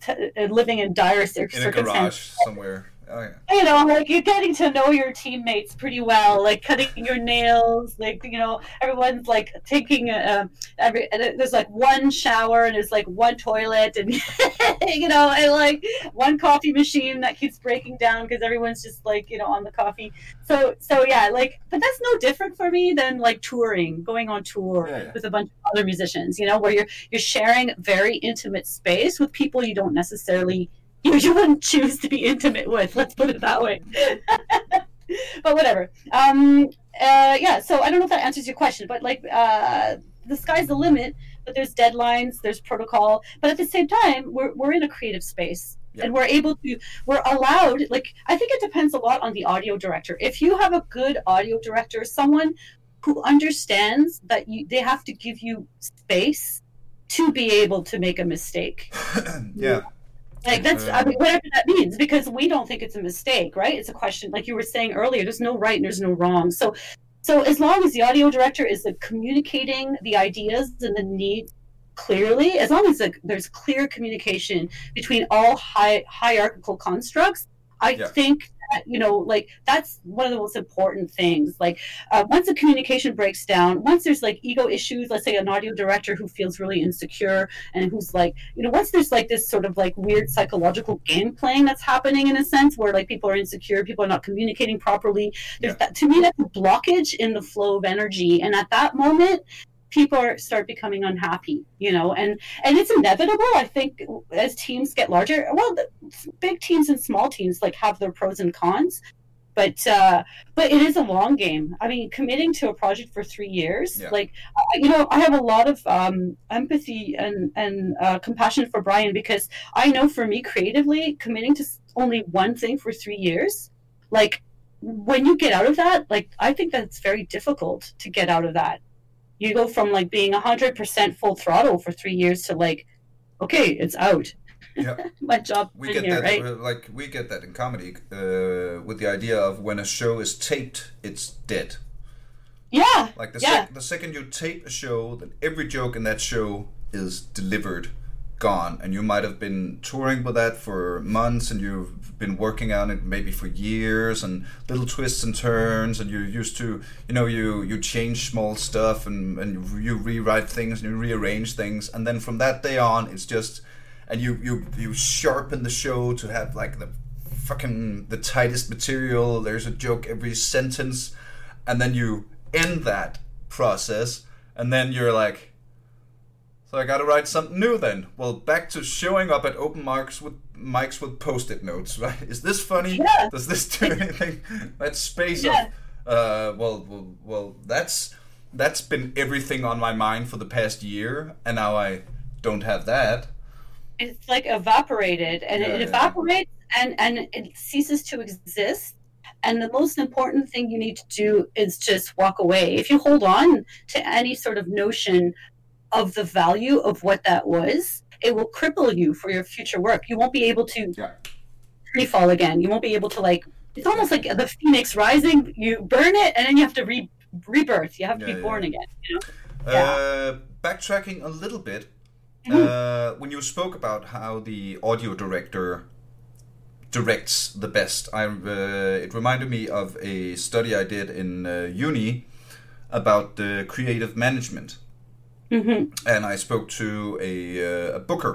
t- living in dire cir- In a circumstances. garage somewhere. Oh, yeah. You know, like you're getting to know your teammates pretty well, like cutting your nails, like, you know, everyone's like taking a, every, and there's like one shower and there's like one toilet and, you know, and like one coffee machine that keeps breaking down because everyone's just like, you know, on the coffee. So, so yeah, like, but that's no different for me than like touring, going on tour Yeah, yeah. with a bunch of other musicians, you know, where you're, you're sharing very intimate space with people you don't necessarily You, you wouldn't choose to be intimate with, let's put it that way. But whatever. Um, uh, yeah, so I don't know if that answers your question, but like uh, the sky's the limit, but there's deadlines, there's protocol. But at the same time, we're, we're in a creative space. Yeah. And we're able to, we're allowed, like, I think it depends a lot on the audio director. If you have a good audio director, someone who understands that you, they have to give you space to be able to make a mistake. Yeah. Like that's, I mean, whatever that means, because we don't think it's a mistake, right? It's a question, like you were saying earlier, there's no right and there's no wrong. So, so as long as the audio director is like, communicating the ideas and the needs clearly, as long as like, there's clear communication between all hi- hierarchical constructs, I Yeah. think that, you know, like that's one of the most important things. Like uh, once the communication breaks down, once there's like ego issues, let's say an audio director who feels really insecure and who's like, you know, once there's like this sort of like weird psychological game playing that's happening in a sense where like people are insecure, people are not communicating properly. There's Yeah. that, to me, that's a blockage in the flow of energy. And at that moment, people are, start becoming unhappy, you know, and, and it's inevitable. I think as teams get larger, well, the big teams and small teams like have their pros and cons, but, uh, but it is a long game. I mean, committing to a project for three years, Yeah. like, uh, you know, I have a lot of, um, empathy and, and, uh, compassion for Brian, because I know for me creatively, committing to only one thing for three years, like when you get out of that, like, I think that's very difficult to get out of that. You go from like being one hundred percent full throttle for three years to like, okay, it's out. Yeah. My job We in get here, that, right? uh, like we get that in comedy uh, with the idea of when a show is taped, it's dead. Yeah. Like the, yeah. sec- the second you tape a show, then every joke in that show is delivered, gone. And you might have been touring with that for months, and you've been working on it maybe for years, and little twists and turns, and you're used to, you know, you, you change small stuff, and, and you rewrite things, and you rearrange things. And then from that day on, it's just, and you, you, you sharpen the show to have like the fucking, the tightest material. There's a joke every sentence. And then you end that process, and then you're like, so I gotta write something new then. Well, back to showing up at open mics with mics with post-it notes, right? Is this funny? Yeah. Does this do anything? That space Yeah. of, uh, well, well, well, that's that's been everything on my mind for the past year, and now I don't have that. It's like evaporated, and Yeah, it yeah. evaporates and, and it ceases to exist. And the most important thing you need to do is just walk away. If you hold on to any sort of notion of the value of what that was, it will cripple you for your future work. You won't be able to Yeah. free fall again. You won't be able to like, it's almost like the phoenix rising. You burn it and then you have to re- rebirth. You have to Yeah, be yeah. born again. You know? Uh, backtracking a little bit, uh, when you spoke about how the audio director directs the best, I uh, it reminded me of a study I did in uh, uni about the creative management. Mm-hmm. And I spoke to a, uh, a booker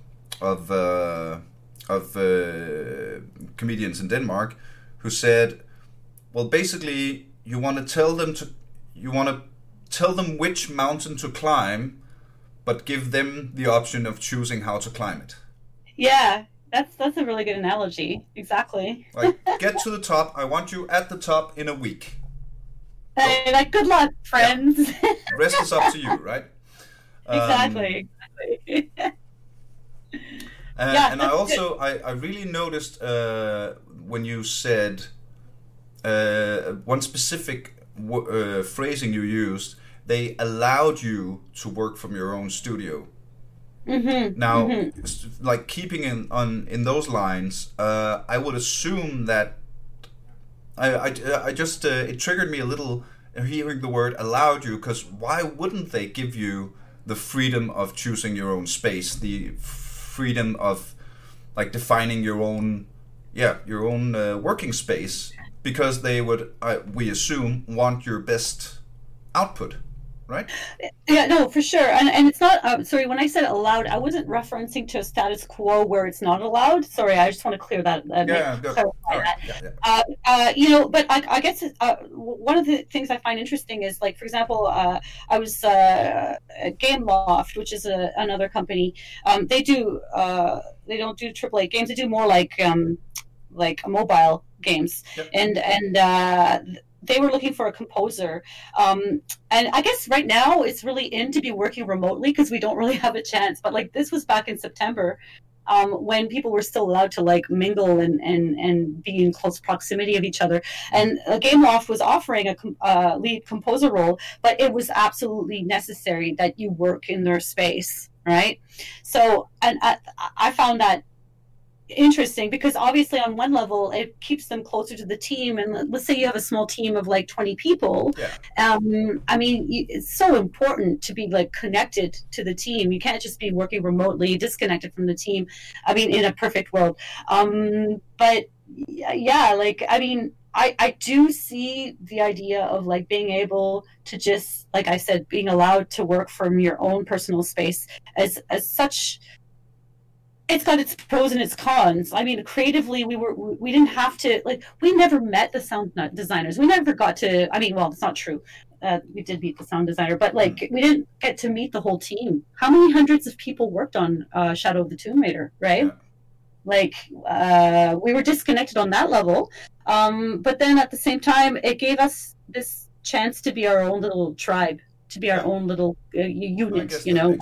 of uh, of uh, comedians in Denmark who said, well, basically, you want to tell them to you want to tell them which mountain to climb, but give them the option of choosing how to climb it. Yeah, that's that's a really good analogy. Exactly. Like, get to the top. I want you at the top in a week. Hey, like, good luck, friends. The rest is up to you, right? Um, exactly. Exactly. Uh, Yeah, and I that's also, I, I really noticed uh, when you said uh, one specific w- uh, phrasing you used, they allowed you to work from your own studio. Mm-hmm. Now, mm-hmm. s- like keeping in on in those lines, uh, I would assume that I, I, I just uh, it triggered me a little hearing the word allowed you, because why wouldn't they give you the freedom of choosing your own space, the freedom of like defining your own, yeah, your own uh, working space, because they would, uh, we assume, want your best output, right? Yeah, no, for sure. And and it's not, uh, sorry, when I said allowed, I wasn't referencing to a status quo where it's not allowed. Sorry, I just want to clear that. Uh, yeah, go. clarify All right. that. Yeah, yeah. Uh, uh, you know, but I, I guess uh, one of the things I find interesting is, like, for example, uh, I was uh, at Gameloft, which is a, another company. Um, they do, uh, they don't do triple A games. They do more like, um, like mobile games. Yep. And, and, uh, they were looking for a composer. Um, and I guess right now it's really in to be working remotely because we don't really have a chance. But like this was back in September um, when people were still allowed to like mingle and, and, and be in close proximity of each other. And uh, Gameloft was offering a uh, lead composer role, but it was absolutely necessary that you work in their space, right? So, and I, I found that interesting because obviously on one level it keeps them closer to the team, and let's say you have a small team of like twenty people. Yeah. um I mean, it's so important to be like connected to the team. You can't just be working remotely disconnected from the team. I mean, in a perfect world. Um but yeah, like I mean I, I do see the idea of like being able to just, like I said, being allowed to work from your own personal space as as such. It's got its pros and its cons. I mean, creatively, we were we didn't have to, like, we never met the sound designers. We never got to, I mean, well, it's not true. Uh, we did meet the sound designer, but like we didn't get to meet the whole team. How many hundreds of people worked on uh, Shadow of the Tomb Raider, right? Yeah. Like, uh, we were disconnected on that level. Um, but then at the same time, it gave us this chance to be our own little tribe, to be our own little uh, unit, you know?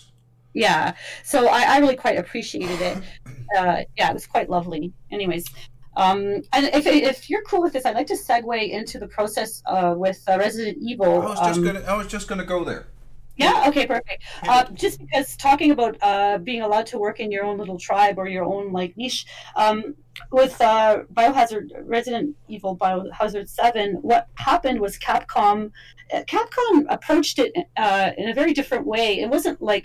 Yeah, so I, I really quite appreciated it. Uh, yeah, it was quite lovely. Anyways, um, and if if you're cool with this, I'd like to segue into the process uh, with uh, Resident Evil. I was just um, gonna, I was just gonna go there. Yeah. Okay. Perfect. Uh, just because talking about uh, being allowed to work in your own little tribe or your own like niche, um, with uh, Biohazard, Resident Evil Biohazard seven, what happened was Capcom, uh, Capcom approached it uh, in a very different way. It wasn't like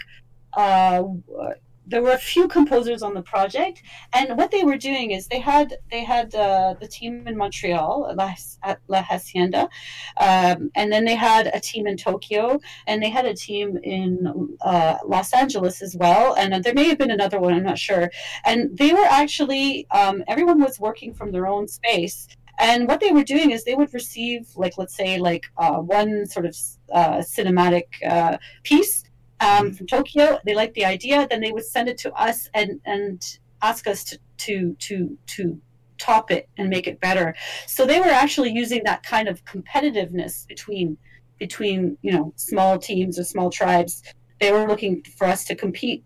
Uh, there were a few composers on the project, and what they were doing is they had they had uh, the team in Montreal at La Hacienda, um, and then they had a team in Tokyo, and they had a team in uh, Los Angeles as well, and there may have been another one, I'm not sure. And they were actually um, everyone was working from their own space. And what they were doing is they would receive, like, let's say, like uh, one sort of uh, cinematic uh, piece Um, from Tokyo. They liked the idea, then they would send it to us and and ask us to to to to top it and make it better. So they were actually using that kind of competitiveness between between you know small teams or small tribes. They were looking for us to compete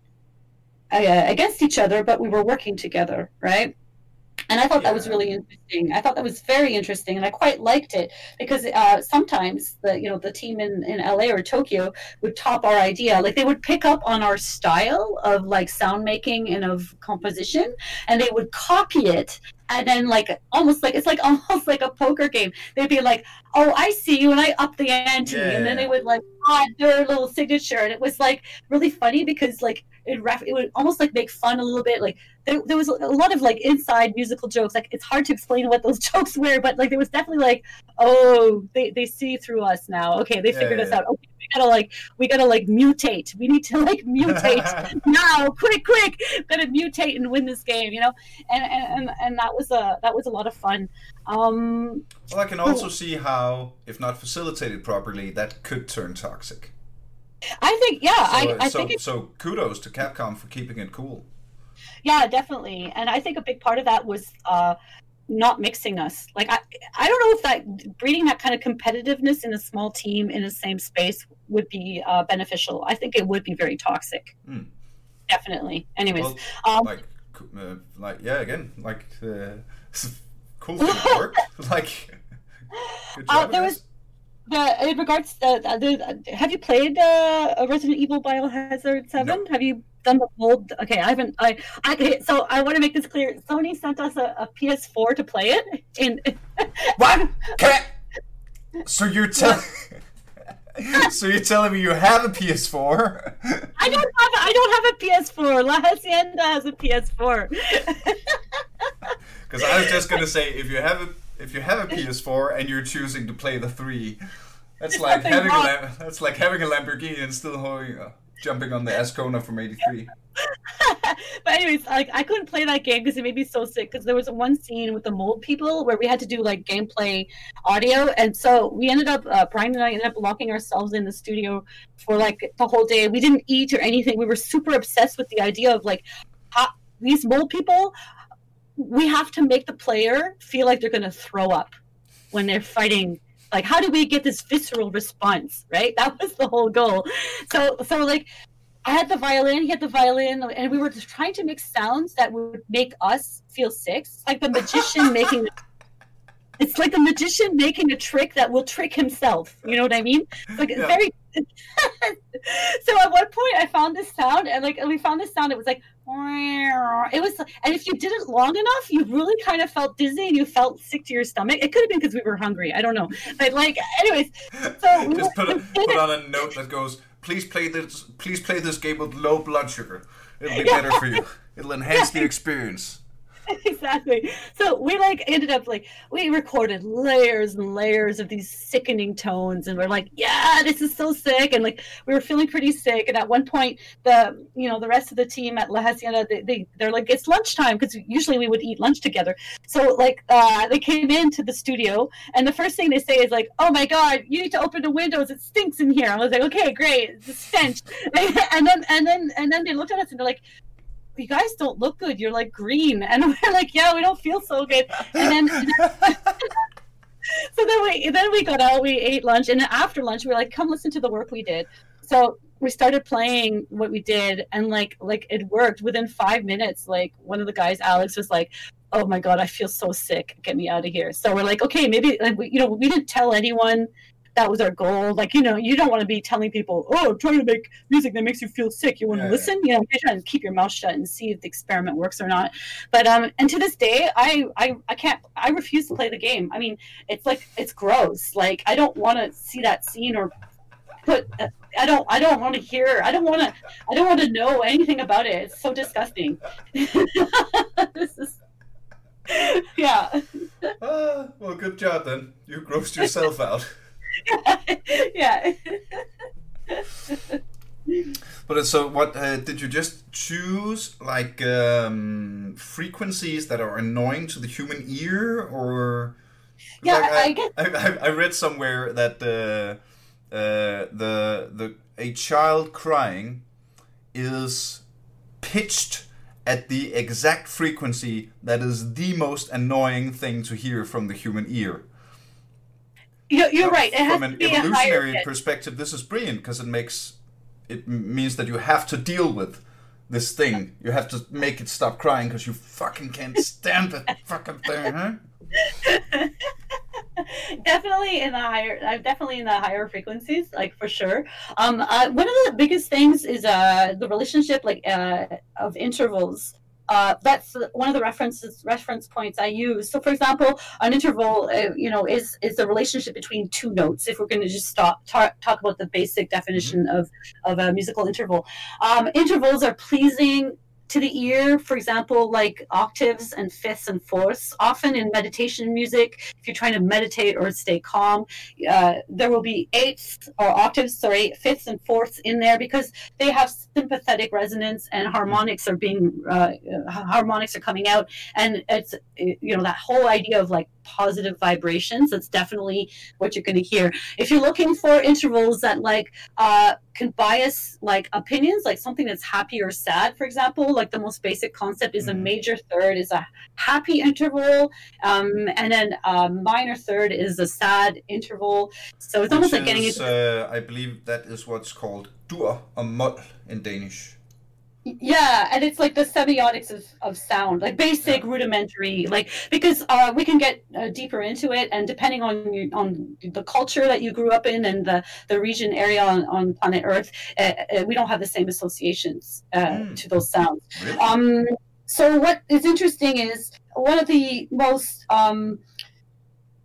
uh, against each other, but we were working together, right? And I thought yeah. that was really interesting. I thought that was very interesting, and I quite liked it because uh, sometimes the you know the team in, in L A or Tokyo would top our idea. Like they would pick up on our style of like sound making and of composition, and they would copy it. And then like almost like it's like almost like a poker game. They'd be like, "Oh, I see you," and I up the ante, yeah. and then they would like add their little signature, and it was like really funny because like it ref- it would almost like make fun a little bit. Like there, there was a lot of like inside musical jokes. Like it's hard to explain what those jokes were, but like there was definitely like, "Oh, they, they see through us now. Okay, they figured yeah, yeah. us out. Okay, we gotta like we gotta like mutate. We need to like mutate now, quick, quick. Gotta mutate and win this game, you know." And and and that was a that was a lot of fun. Um, well, I can also see how, if not facilitated properly, that could turn toxic. I think, yeah, so, I, I so, think it, so kudos to Capcom for keeping it cool. Yeah, definitely, and I think a big part of that was uh, not mixing us. Like I, I don't know if that breeding that kind of competitiveness in a small team in the same space would be uh, beneficial. I think it would be very toxic. Mm. Definitely. Anyways, well, um, like, uh, like yeah, again, like. Uh, Cool thing to work. Like, good job. Uh, there was the in regards to the, the have you played uh, Resident Evil Biohazard seven? No. Have you done the old? Okay, I haven't. I, I so I want to make this clear. Sony sent us a, a P S four to play it. In what? Can I... So you're telling? So you're telling me you have a P S four? I don't have I don't have a P S four. La Hacienda has a P S four. Because I was just gonna say, if you have a if you have a P S four and you're choosing to play the three, that's There's like nothing having a wrong. Lam- that's like having a Lamborghini and still holding, uh, jumping on the Ascona from eighty-three. But anyways, like I couldn't play that game because it made me so sick. Because there was one scene with the mold people where we had to do like gameplay audio, and so we ended up uh, Brian and I ended up locking ourselves in the studio for like the whole day. We didn't eat or anything. We were super obsessed with the idea of like how, these mold people. We have to make the player feel like they're going to throw up when they're fighting. Like, how do we get this visceral response? Right? That was the whole goal. So, so like. I had the violin, he had the violin, and we were just trying to make sounds that would make us feel sick. It's like the magician making it's like the magician making a trick that will trick himself. You know what I mean? It's like Yeah. very So at one point I found this sound and like we found this sound, it was like it was, and if you did it long enough, you really kind of felt dizzy and you felt sick to your stomach. It could have been because we were hungry. I don't know. But like anyways, so we Just put, a, we did put it. on a note that goes, please play this please play this game with low blood sugar. It'll be Yeah. better for you. It'll enhance the experience. Exactly. So we like ended up like we recorded layers and layers of these sickening tones, and we're like, yeah, this is so sick, and like we were feeling pretty sick. And at one point, the you know the rest of the team at La Hacienda, they, they they're like, it's lunchtime, because usually we would eat lunch together. So like uh, they came into the studio, and the first thing they say is like, oh my god, you need to open the windows, it stinks in here. I was like, okay, great, it's a stench. and then and then and then they looked at us and they're like, you guys don't look good. You're like green. And we're like, yeah, we don't feel so good. And then, so then we, then we got out, we ate lunch. And then after lunch, we were like, come listen to the work we did. So we started playing what we did. And like, like it worked within five minutes. Like one of the guys, Alex, was like, oh my God, I feel so sick. Get me out of here. So we're like, okay, maybe like, we, you know, we didn't tell anyone. That was our goal. Like, you know, you don't want to be telling people, oh, I'm trying to make music that makes you feel sick. You want to Yeah, listen? You know, you're trying to keep your mouth shut and see if the experiment works or not. But, um, and to this day, I, I, I can't, I refuse to play the game. I mean, it's like, it's gross. Like, I don't want to see that scene or put, uh, I don't, I don't want to hear, I don't want to, I don't want to know anything about it. It's so disgusting. This is, yeah. Ah, well, good job then. You grossed yourself out. Yeah. But so, what uh, did you just choose? Like um, frequencies that are annoying to the human ear, or? Yeah, like, I, I, guess. I, I I read somewhere that uh, uh, the the a child crying is pitched at the exact frequency that is the most annoying thing to hear from the human ear. You're, you're right. It has From to an be a higher evolutionary pitch. perspective, this is brilliant because it makes it means that you have to deal with this thing. You have to make it stop crying because you fucking can't stand that fucking thing, huh? Definitely in the higher, I'm definitely in the higher frequencies, like for sure. Um, uh, one of the biggest things is uh the relationship, like uh of intervals. Uh, that's one of the references reference points I use. So, for example, an interval, uh, you know, is is the relationship between two notes. If we're going to just stop talk, talk about the basic definition of of a musical interval, um, intervals are pleasing to the ear. For example, like octaves and fifths and fourths. Often in meditation music, if you're trying to meditate or stay calm, uh, there will be eighths or octaves, sorry, fifths and fourths in there because they have sympathetic resonance and harmonics are being uh, harmonics are coming out, and it's you know that whole idea of like positive vibrations. That's definitely what you're going to hear. If you're looking for intervals that like uh, can bias like opinions, like something that's happy or sad, for example, like the most basic concept is a major third is a happy interval, um, and then a minor third is a sad interval. So it's almost Which like getting is, into. uh, I believe that is what's called dur og mol in Danish. Yeah, and it's like the semiotics of, of sound, like basic, Yeah. rudimentary, like because uh, we can get uh, deeper into it, and depending on you, on the culture that you grew up in and the, the region area on, on planet Earth, uh, uh, we don't have the same associations uh, Mm. to those sounds. Really? Um, so what is interesting is one of the most um,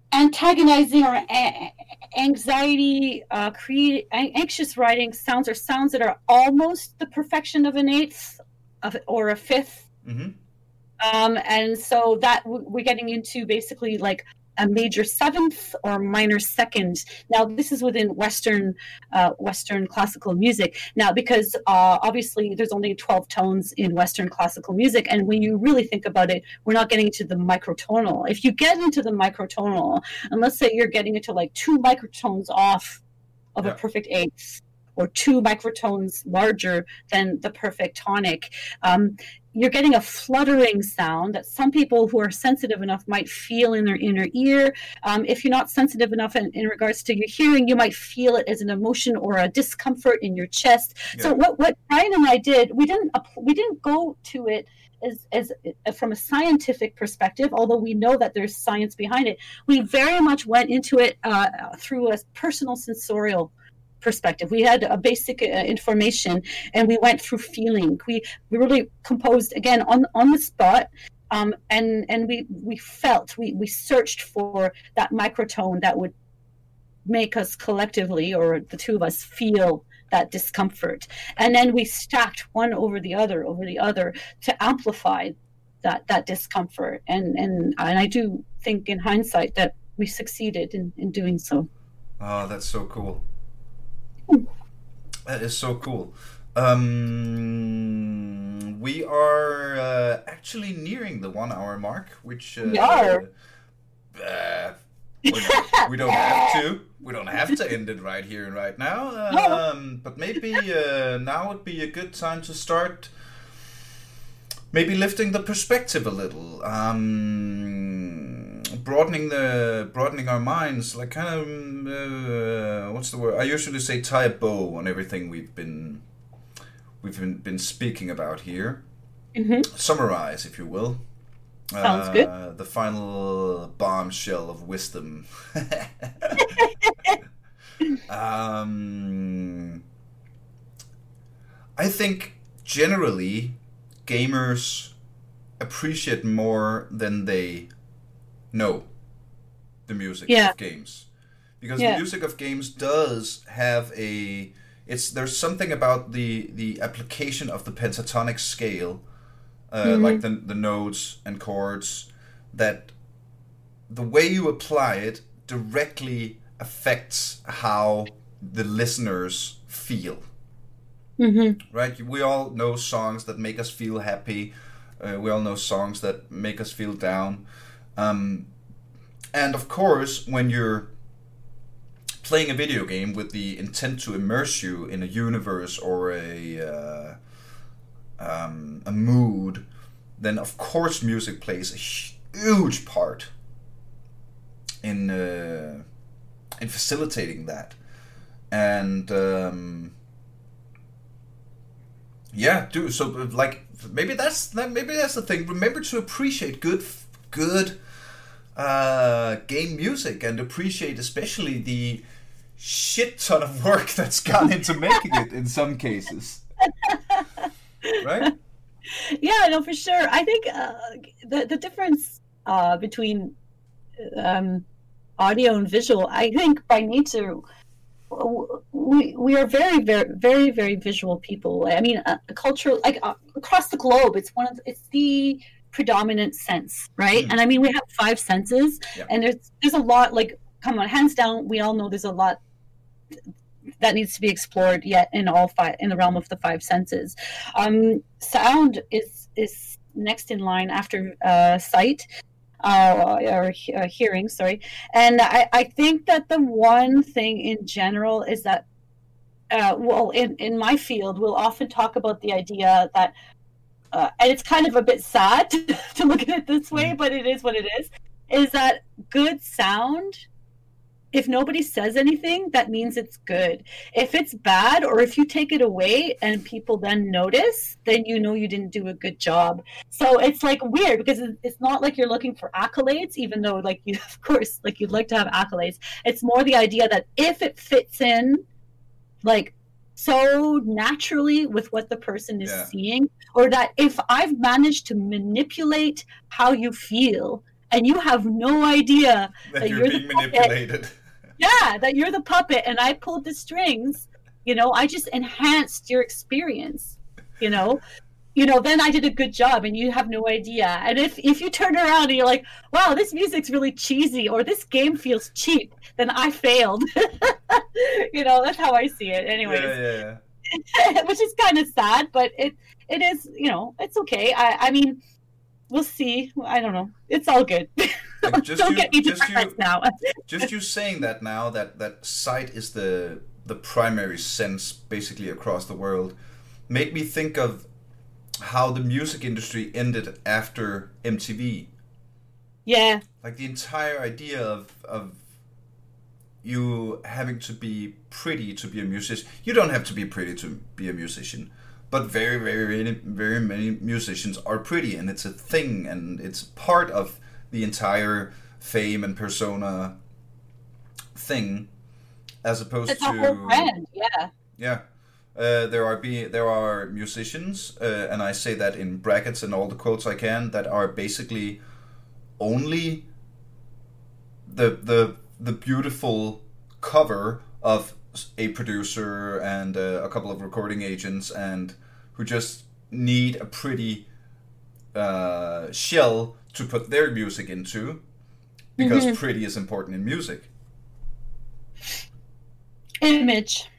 antagonizing or a- anxiety, uh, create anxious writing sounds are sounds that are almost the perfection of an eighth of or a fifth. Mm-hmm. Um, and so that we're getting into basically like a major seventh or minor second. Now, this is within Western uh, Western classical music. Now, because uh, obviously there's only twelve tones in Western classical music, and when you really think about it, we're not getting into the microtonal. If you get into the microtonal, and let's say you're getting into like two microtones off of Yeah. a perfect eighth, or two microtones larger than the perfect tonic, um, you're getting a fluttering sound that some people who are sensitive enough might feel in their inner ear. Um, if you're not sensitive enough in, in regards to your hearing, you might feel it as an emotion or a discomfort in your chest. Yeah. So what, what Brian and I did, we didn't we didn't go to it as, as from a scientific perspective, although we know that there's science behind it. We very much went into it uh, through a personal sensorial perspective. We had a basic uh, information, and we went through feeling. We we really composed again on on the spot, um, and and we we felt we we searched for that microtone that would make us collectively, or the two of us, feel that discomfort, and then we stacked one over the other over the other to amplify that that discomfort. And and and I do think in hindsight that we succeeded in in doing so. Oh, that's so cool. That is so cool. Um, we are uh, actually nearing the one hour mark, which uh, We are. Uh, we're- we don't have to. We don't have to end it right here and right now. Um, but maybe uh, now would be a good time to start. Maybe lifting the perspective a little, um, broadening the broadening our minds, like kind of uh, what's the word? I usually say tie a bow on everything we've been we've been, been speaking about here. Mm-hmm. Summarize, if you will. Sounds uh, good. The final bombshell of wisdom. um, I think generally gamers appreciate more than they know the music Yeah. of games, because Yeah. the music of games does have a it's there's something about the the application of the pentatonic scale, uh, Mhm. like the the notes and chords, that the way you apply it directly affects how the listeners feel. Mm-hmm. Right? We all know songs that make us feel happy. Uh, we all know songs that make us feel down. Um, and of course, when you're playing a video game with the intent to immerse you in a universe or a uh, um, a mood, then of course music plays a huge part in uh, in facilitating that. And um, yeah, do so. Like maybe that's that. Maybe that's the thing. Remember to appreciate good, good uh, game music, and appreciate especially the shit ton of work that's gone into making it in some cases. Right? Yeah, no, for sure. I think uh, the the difference uh, between um, audio and visual, I think by nature, we we are very very very very visual people. I mean, uh, cultural, like uh, across the globe, it's one of the, it's the predominant sense, right? Mm. And I mean, we have five senses, Yeah. and there's there's a lot. Like, come on, hands down, we all know there's a lot that needs to be explored yet in all five in the realm of the five senses. Um, sound is is next in line after uh, sight. Uh, or uh, hearing, sorry. And I, I think that the one thing in general is that, uh, well, in, in my field, we'll often talk about the idea that, uh, and it's kind of a bit sad to, to look at it this way, but it is what it is, is that good sound, if nobody says anything, that means it's good. If it's bad, or if you take it away and people then notice, then you know you didn't do a good job. So it's like weird, because it's not like you're looking for accolades, even though, like, you, of course, like you'd like to have accolades. It's more the idea that if it fits in, like, so naturally with what the person is Yeah. seeing, or that if I've managed to manipulate how you feel and you have no idea that, that you're, you're being the manipulated. Yeah, that you're the puppet and I pulled the strings. You know, I just enhanced your experience, you know. You know, then I did a good job and you have no idea. And if, if you turn around and you're like, wow, this music's really cheesy or this game feels cheap, then I failed. You know, that's how I see it anyways. Yeah, yeah, yeah. Which is kind of sad, but it it is, you know, it's okay. I, I mean, we'll see. I don't know. It's all good. Like, just don't you, get me just you, depressed now. Just you saying that now, that, that sight is the the primary sense basically across the world, made me think of how the music industry ended after M T V. Yeah. Like the entire idea of of you having to be pretty to be a musician. You don't have to be pretty to be a musician, but very, very, very, very many musicians are pretty, and it's a thing, and it's part of the entire fame and persona thing, as opposed it's to a whole brand. Yeah. Yeah. Uh, there are be there are musicians, uh, and I say that in brackets and all the quotes I can, that are basically only the the the beautiful cover of a producer and uh, a couple of recording agents, and who just need a pretty uh, shell to put their music into, because mm-hmm. pretty is important in music. Image.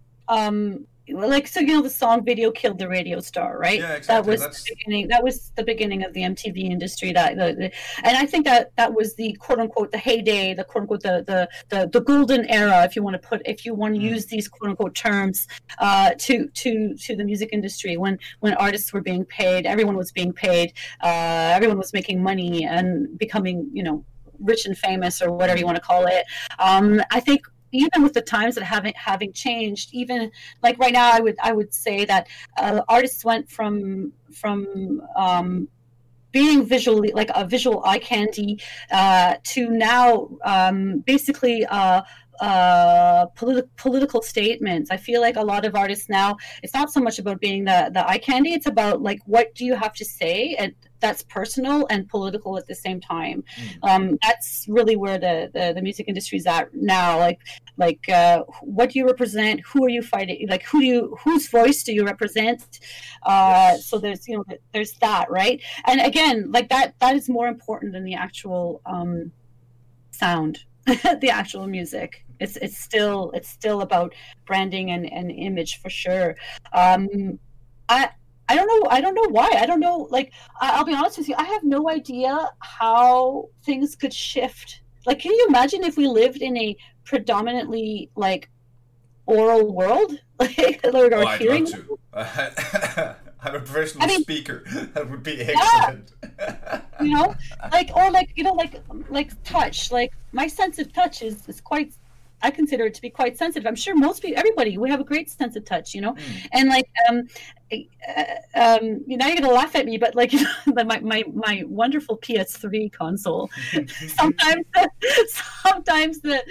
Um, like, so, you know, the song video killed the radio star, right? Yeah, exactly. That was That's... the beginning. That was the beginning of the M T V industry. That, the, the, and I think that that was the quote unquote the heyday, the quote unquote the the the, the golden era, if you want to put, if you want to mm. use these quote unquote terms, uh, to to to the music industry, when when artists were being paid, everyone was being paid, uh, everyone was making money and becoming, you know, rich and famous, or whatever you want to call it. Um, I think. Even with the times that haven't having changed, even like right now, I would I would say that uh, artists went from from um, being visually like a visual eye candy uh, to now um, basically uh, uh, politi- political statements. I feel like a lot of artists now, it's not so much about being the the eye candy. It's about like, what do you have to say, and that's personal and political at the same time. Mm. Um, that's really where the, the, the music industry is at now. Like, like uh, what do you represent? Who are you fighting? Like, who do you, whose voice do you represent? Uh, yes. So there's, you know, there's that, right? And again, like that, that is more important than the actual um, sound, the actual music. It's it's still it's still about branding and, and image for sure. Um, I. I don't know. I don't know why. I don't know. Like, I'll be honest with you. I have no idea how things could shift. Like, can you imagine if we lived in a predominantly like oral world? Like, like oh, I'd hearing? love to. Uh, I'm a professional I mean, speaker. That would be excellent. Yeah. You know, like, or like, you know, like, like touch. Like, my sense of touch is is quite. I consider it to be quite sensitive. I'm sure most people, everybody, we have a great sense of touch, you know, mm. and like, um, uh, um, you know, you're gonna laugh at me, but like, you know, my my my wonderful P S three console, sometimes, sometimes the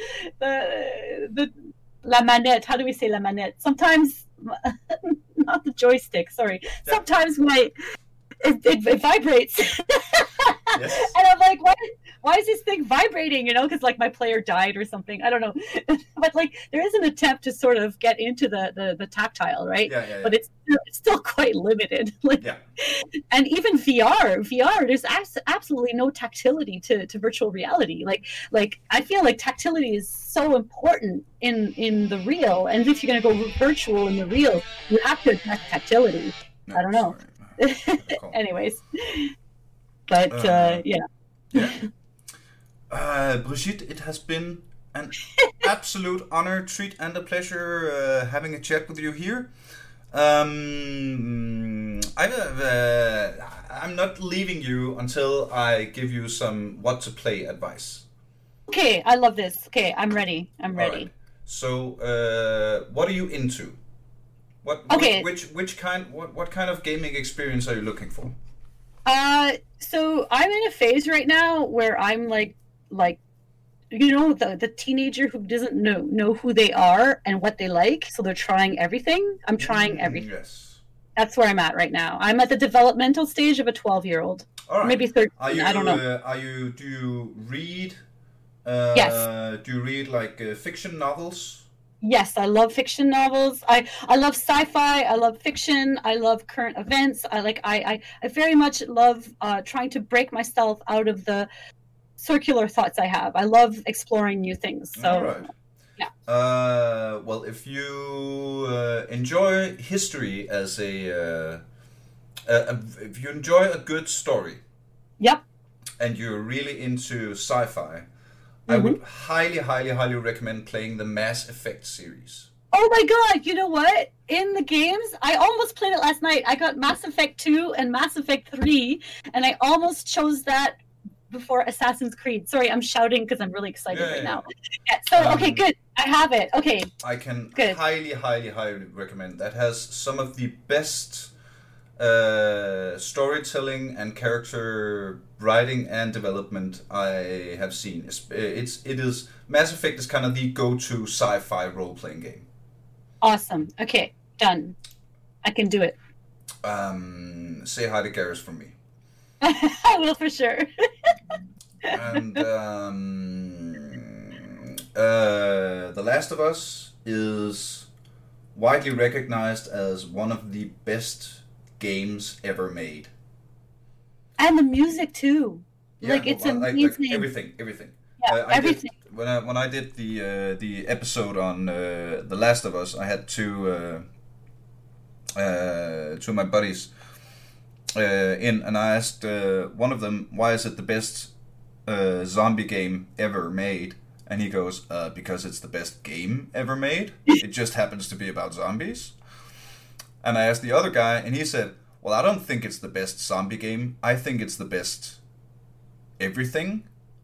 the the la manette. How do we say la manette? Sometimes, not the joystick. Sorry. Yeah. Sometimes my it, it, it vibrates, yes. And I'm like, what? Why is this thing vibrating? You know, because like my player died or something. I don't know. But like there is an attempt to sort of get into the the, the tactile, right? Yeah, yeah, yeah. But it's it's still quite limited. Like, yeah. And even V R, V R, there's as- absolutely no tactility to, to virtual reality. Like like I feel like tactility is so important in in the real, and if you're going to go virtual in the real, you have to address tactility. No, I don't know. Cool. Anyways, but uh, uh, yeah. Yeah. Uh, Brigitte, it has been an absolute honor, treat, and a pleasure uh, having a chat with you here. Um, I, uh, I'm not leaving you until I give you some what to play advice. Okay, I love this. Okay, I'm ready. I'm ready. Right. So, uh, what are you into? What? Okay. Which, which which kind? What what kind of gaming experience are you looking for? Uh, so I'm in a phase right now where I'm like. like you know, the the teenager who doesn't know know who they are and what they like, so they're trying everything. I'm trying everything. Yes. That's where I'm at right now. I'm at the developmental stage of a twelve-year-old. All right. Maybe thirteen. Are you, I don't know. Uh, are you? Do you read? Uh, Yes. Do you read like uh, fiction novels? Yes, I love fiction novels. I, I love sci-fi. I love fiction. I love current events. I like. I I, I very much love uh, trying to break myself out of the circular thoughts I have. I love exploring new things. So. All right. Yeah. Uh, well, if you uh, enjoy history as a, uh, uh, if you enjoy a good story, Yep. and you're really into sci-fi, I would highly, highly, highly recommend playing the Mass Effect series. Oh my god, you know what? In the games, I almost played it last night. I got Mass Effect two and Mass Effect three, and I almost chose that before Assassin's Creed. Sorry, I'm shouting because I'm really excited Yeah, right yeah. now. Yeah, so, Um, okay, good. I have it. Okay. I can Good. highly, highly, highly recommend. That has some of the best uh, storytelling and character writing and development I have seen. It's, it's it is Mass Effect is kind of the go-to sci-fi role-playing game. Awesome. Okay, done. I can do it. Um, say hi to Garrus from me. I will for sure. And um, uh, The Last of Us is widely recognized as one of the best games ever made. And the music too. Yeah, like it's well, like, amazing. like everything, everything. Yeah, Uh, I everything. Did, when I when I did the uh, the episode on uh, The Last of Us, I had two uh, uh, two of my buddies uh, in, and I asked uh, one of them, "Why is it the best uh, zombie game ever made?" And he goes, uh, "Because it's the best game ever made. It just happens to be about zombies." And I asked the other guy, and he said, "Well, I don't think it's the best zombie game. I think it's the best everything."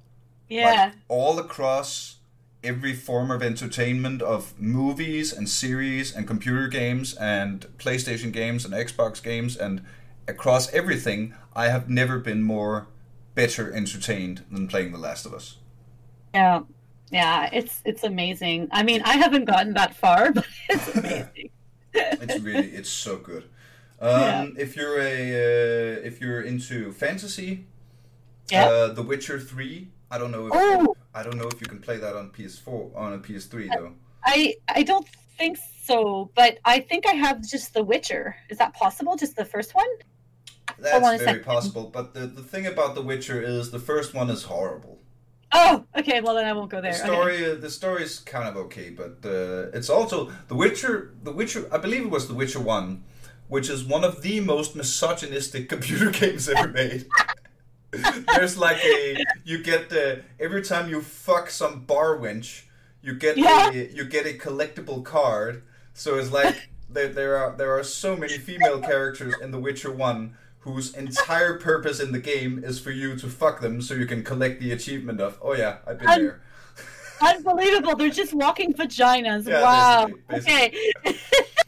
Yeah. Like, all across every form of entertainment, of movies and series and computer games and PlayStation games and Xbox games, and across everything, I have never been more better entertained than playing The Last of Us. Yeah. Yeah, it's it's amazing. I mean, I haven't gotten that far, but it's amazing. It's really, it's so good. Um, Yeah. If you're a, uh, if you're into fantasy, Yeah. uh, The Witcher three. I don't know if Oh! I don't know if you can play that on P S four, on a P S three though. I I don't think so, but I think I have just The Witcher. Is that possible? Just the first one? That's on a very second. possible. But the the thing about The Witcher is the first one is horrible. Oh, okay. Well, then I won't go there. The Okay. story, uh, the story is kind of okay, but uh, it's also The Witcher. The Witcher. I believe it was The Witcher one, which is one of the most misogynistic computer games ever made. There's like a you get the every time you fuck some bar wench, you get Yeah. a, you get a collectible card. So it's like there there are there are so many female characters in The Witcher one whose entire purpose in the game is for you to fuck them, so you can collect the achievement of oh yeah, I've been Um, there. Unbelievable. They're just walking vaginas. Yeah, wow. basically, Okay.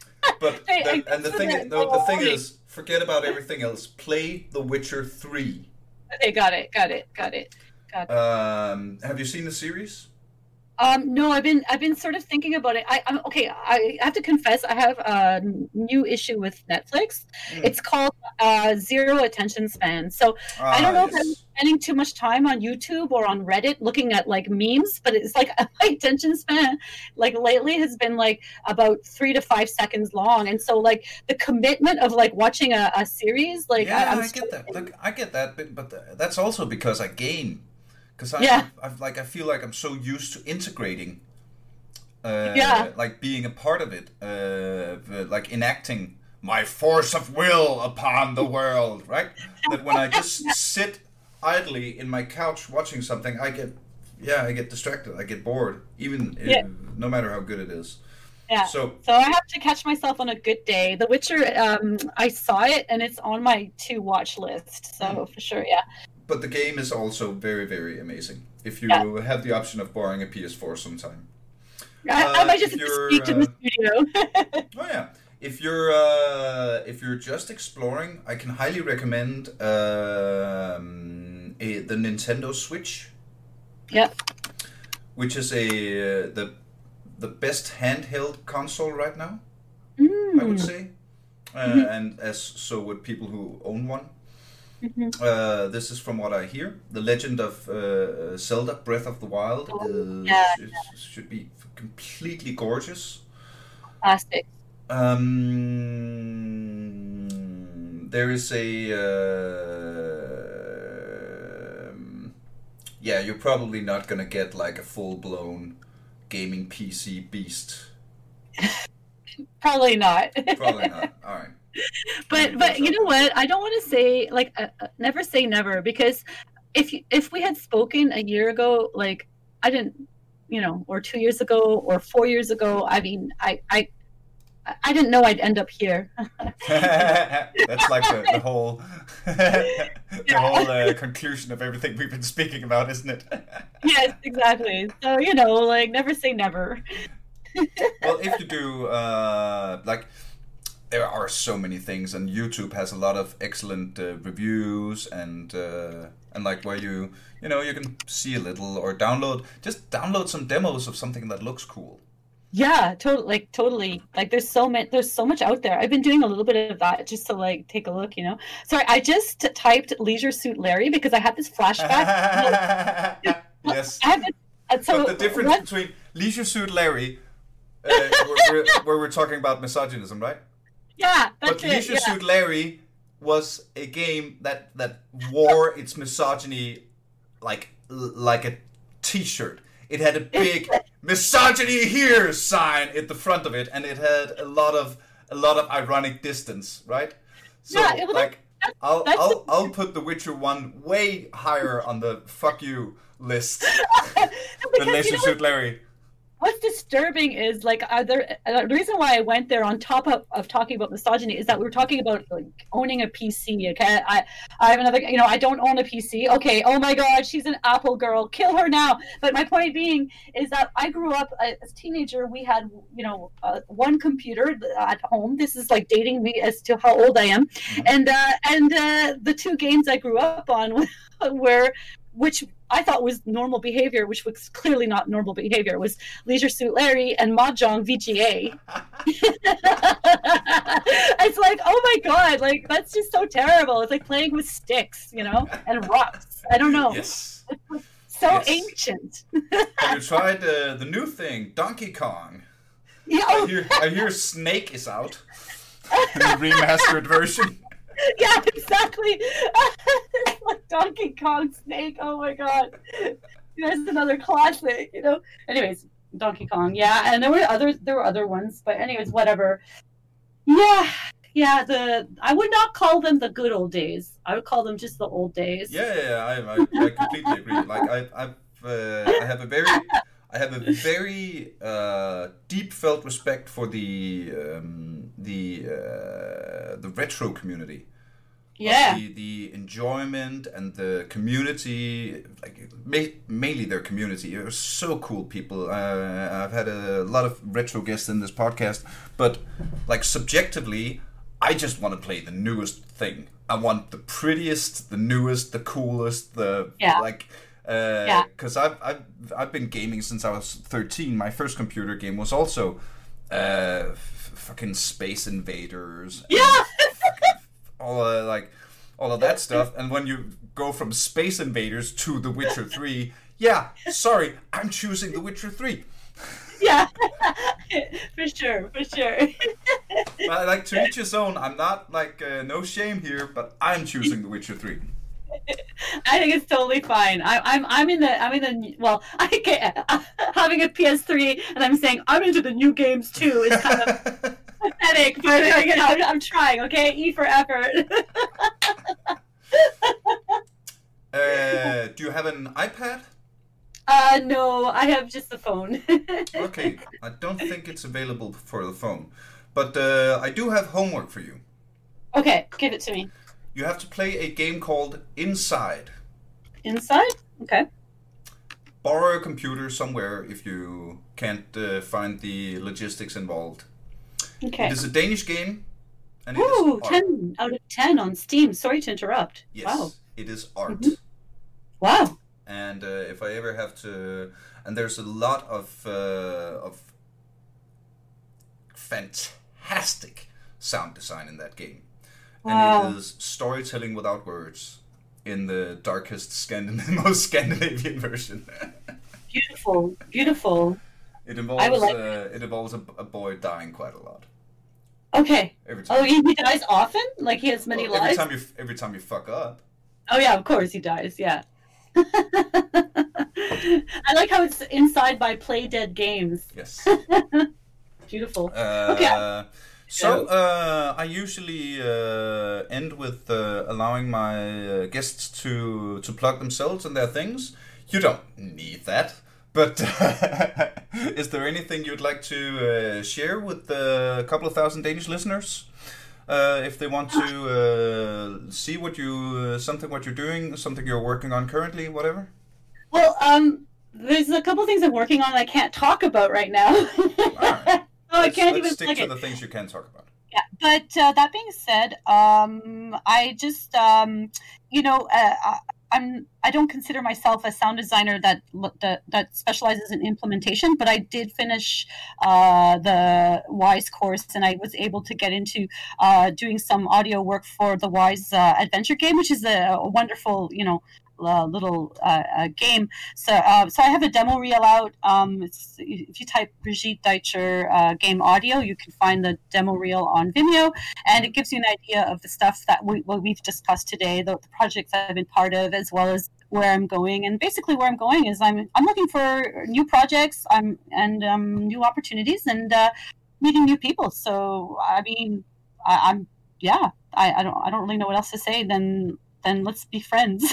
But Hey, the, I and the guess thing that- the, the thing oh, is, forget about everything else. Play The Witcher three. Okay, got it. Got it. Got it. Got it. Um, have you seen the series? Um, no, I've been I've been sort of thinking about it. I, I'm okay. I have to confess, I have a new issue with Netflix. Mm. It's called uh, Zero Attention Span. So I don't know Ah, if I'm yes. spending too much time on YouTube or on Reddit looking at like memes, but it's like my attention span, like lately, has been like about three to five seconds long, and so like the commitment of like watching a, a series, like yeah, I, I'm I get that. Look, I get that, but, but that's also because I game. Because I, Yeah. I've, like I feel like I'm so used to integrating, uh, Yeah. like being a part of it, uh, like enacting my force of will upon the world, right? That when I just sit idly in my couch watching something, I get, yeah, I get distracted, I get bored, even if, Yeah. no matter how good it is. Yeah. So So I have to catch myself on a good day. The Witcher, um, I saw it and it's on my to watch list. So Mm. for sure, yeah. But the game is also very, very amazing. If you Yeah. have the option of borrowing a P S four sometime. I, I Uh, might just if have to you're, speak to the uh, studio. Oh yeah. If you're uh, if you're just exploring, I can highly recommend um, a, the Nintendo Switch, Yep. which is a uh, the the best handheld console right now. I would Mm. say. uh, Mhm. and as so would people who own one. Mhm. Uh, this is from what I hear. The Legend of uh, Zelda: Breath of the Wild Oh, is yeah. it should be completely gorgeous. Plastic. Um, there is a uh, yeah. You're probably not gonna get like a full blown gaming P C beast. Probably not. Probably not. All right. But but you know what? I don't want to say like uh, uh, never say never, because if you, if we had spoken a year ago, like I didn't, you know, or two years ago or four years ago, I mean, I I I didn't know I'd end up here. That's like the, the whole the Yeah. whole uh, conclusion of everything we've been speaking about, isn't it? Yes, exactly. So you know, like never say never. Well, if you do, uh, like, there are so many things, and YouTube has a lot of excellent uh, reviews, and uh, and like where you you know you can see a little or download just download some demos of something that looks cool. Yeah, totally. Like totally. Like there's so much. There's so much out there. I've been doing a little bit of that just to like take a look. You know. Sorry, I just typed Leisure Suit Larry because I had this flashback. Yes. I have this, uh, so But the difference what- between Leisure Suit Larry, uh, where, where, where we're talking about misogynism, right? Yeah, But that's it. Leisure Yeah. Suit Larry was a game that that wore its misogyny like like a T-shirt. It had a big "misogyny here" sign at the front of it, and it had a lot of a lot of ironic distance, right? So Yeah, it was like I'll that's I'll the- I'll put The Witcher one way higher on the fuck you list than Because, you Leisure know Suit Larry. what's disturbing is like are there, uh, the reason why I went there on top of, of talking about misogyny is that we were talking about like owning a P C. Okay, I I have another. You know, I don't own a P C. Okay, oh my God, she's an Apple girl. Kill her now. But my point being is that I grew up uh, as a teenager. We had you know uh, one computer at home. This is like dating me as to how old I am, Mhm. and uh, and uh, the two games I grew up on were which I thought was normal behavior, which was clearly not normal behavior, was Leisure Suit Larry and Mahjong V G A. It's like, oh my God, like that's just so terrible. It's like playing with sticks, you know, and rocks. I don't know. Yes. So Yes. ancient. Have you tried uh, the new thing, Donkey Kong? Yeah, I oh, hear, I hear Snake is out in the remastered version. yeah, exactly. It's like Donkey Kong Snake. Oh my God. There's another classic, you know. Anyways, Donkey Kong, yeah, and there were others. There were other ones, but anyways, whatever. Yeah, yeah. The I would not call them the good old days. I would call them just the old days. Yeah, yeah, yeah, I, I, I completely agree. Like I, I've, uh, I have a very, I have a very uh, deep felt respect for the um, the uh, the retro community. Yeah. The, the enjoyment and the community, like ma- mainly their community, are so cool people. Uh, I've had a lot of retro guests in this podcast, but like subjectively, I just want to play the newest thing. I want the prettiest, the newest, the coolest, the Yeah. like. Uh, Yeah. Because I've I've I've been gaming since I was thirteen. My first computer game was also uh, f- fucking Space Invaders. and Yeah. all uh, like all of that stuff, and when you go from Space Invaders to The Witcher three, yeah, sorry, I'm choosing The Witcher three. Yeah. For sure. For sure. I like to each his own. I'm not like uh, no shame here, but I'm choosing The Witcher three. I think it's totally fine. I, I'm I'm in the I'm in the well I get having a P S three and I'm saying I'm into the new games too. It's kind of pathetic, but uh, you know I'm, I'm trying. Okay, E for effort. uh, do you have an iPad? uh no, I have just the phone. Okay, I don't think it's available for the phone, but uh, I do have homework for you. Okay, give it to me. You have to play a game called Inside. Inside? Okay. Borrow a computer somewhere if you can't uh, find the logistics involved. Okay. It is a Danish game, and it Ooh, is art. ten out of ten on Steam. Sorry to interrupt. Yes, Wow. it is art. Mhm. Wow. And uh, if I ever have to, and there's a lot of uh, of fantastic sound design in that game. Wow. And it is storytelling without words in the darkest Scandinavian, most Scandinavian version. Beautiful, beautiful. It involves I would like uh, it involves a, a boy dying quite a lot. Okay. Every time. Oh, he he dies often? Like he has many Well, every lives? time you every time you fuck up. Oh yeah, of course he dies, yeah. I like how it's inside by Play Dead Games. Yes. Beautiful. Uh, Okay. So uh, I usually uh, end with uh, allowing my uh, guests to to plug themselves and their things. You don't need that, but is there anything you'd like to uh, share with a couple of thousand Danish listeners? Uh, if they want to uh, see what you uh, something what you're doing, something you're working on currently, whatever. Well, um, there's a couple things I'm working on that I can't talk about right now. All right. Oh, I Let's, can't let's even stick plug to it. the things you can talk about. Yeah, but uh, that being said, um, I just, um, you know, uh, I'm I don't consider myself a sound designer that that, that specializes in implementation, but I did finish uh, the WISE course, and I was able to get into uh, doing some audio work for the WISE uh, adventure game, which is a, a wonderful, you know, uh, little uh, uh, game. So, uh, so I have a demo reel out. Um, it's, if you type Brigitte Deitcher uh, game audio, you can find the demo reel on Vimeo, and it gives you an idea of the stuff that we, what we've discussed today, the, the projects I've been part of, as well as where I'm going. And basically, where I'm going is I'm I'm looking for new projects, I'm and um, new opportunities, and uh, meeting new people. So, I mean, I, I'm yeah, I, I don't I don't really know what else to say than. Then let's be friends.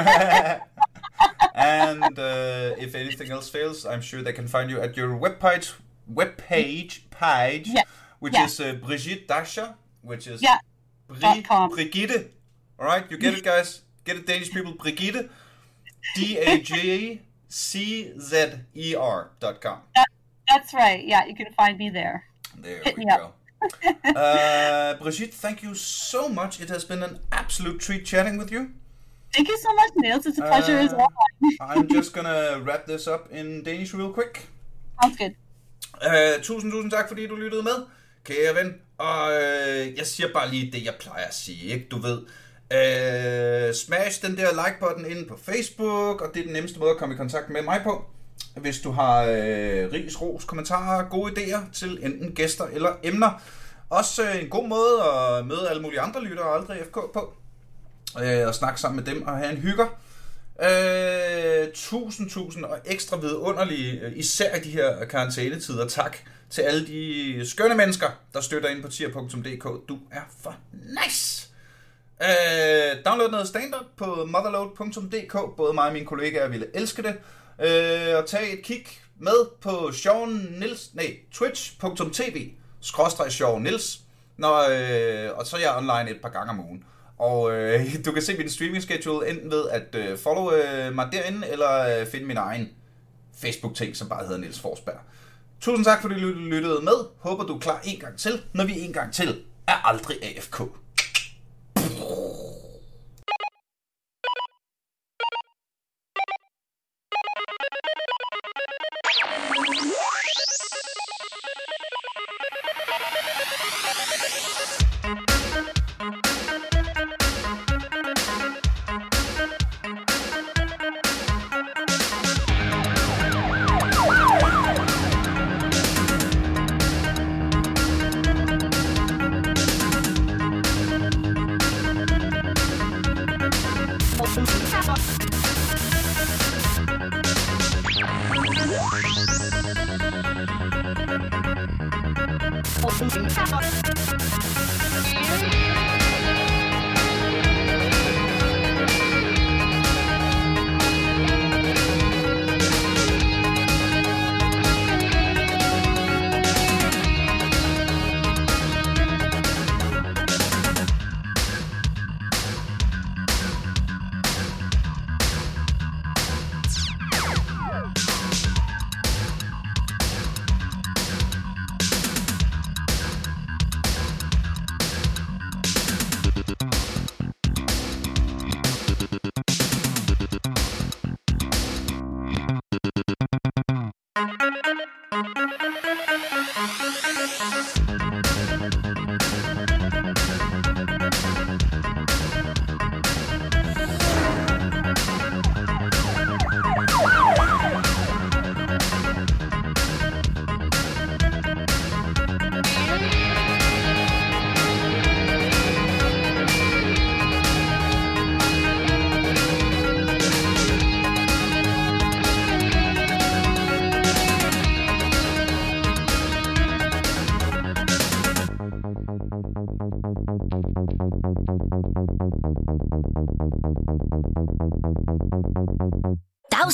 And uh, if anything else fails, I'm sure they can find you at your webpage, webpage page, yeah. which yeah. is uh, Brigitte Deitcher, which is yeah. Bri- Brigitte. All right, you get it, guys. Get it, Danish people. Brigitte, D A G C Z E R dot com. That, that's right. Yeah, you can find me there. There Hit we me go. up. uh, Brigitte, thank you so much. It has been an absolute treat chatting with you. Thank you so much, Niels. It's a pleasure uh, as well. I'm just gonna wrap this up in Danish real quick. Sounds good. Uh, tusind, tusind tak, fordi du lyttede med, kære ven. Og uh, jeg siger bare lige det, jeg plejer at sige, ikke? Du ved, uh, smash den der like-button inde på Facebook, og det er den nemmeste måde at komme i kontakt med mig på. Hvis du har øh, ris, ros, kommentarer, gode idéer til enten gæster eller emner. Også øh, en god måde at møde alle mulige andre lyttere og aldrig F K på. Øh, og snakke sammen med dem og have en hygger. Øh, tusind, tusind og ekstra vidunderlige, især i de her karantænetider. Tak til alle de skønne mennesker, der støtter ind på tier punktum d k. Du er for nice! Øh, download noget stand-up på motherload punktum d k. Både mig og mine kollegaer ville elske det. Øh, og tag et kig med på Sean Niels, nej, twitch punktum t v skråstreg Sean Niels, når, øh, og så er jeg online et par gange om ugen. Og øh, du kan se min streaming schedule enten ved at øh, follow øh, mig derinde, eller øh, finde min egen Facebook-ting, som bare hedder Niels Forsberg. Tusind tak, fordi du lyttede med. Håber du er klar en gang til, når vi en gang til er aldrig A F K.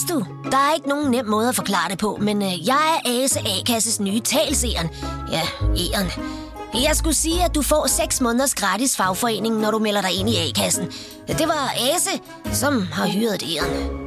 Yes, du. Der er ikke nogen nem måde at forklare det på, men øh, jeg er Ase A-kasses nye talseeren. Ja, E'eren. Jeg skulle sige, at du får seks måneders gratis fagforening, når du melder dig ind i A-kassen. Det var Ase, som har hyret E'eren.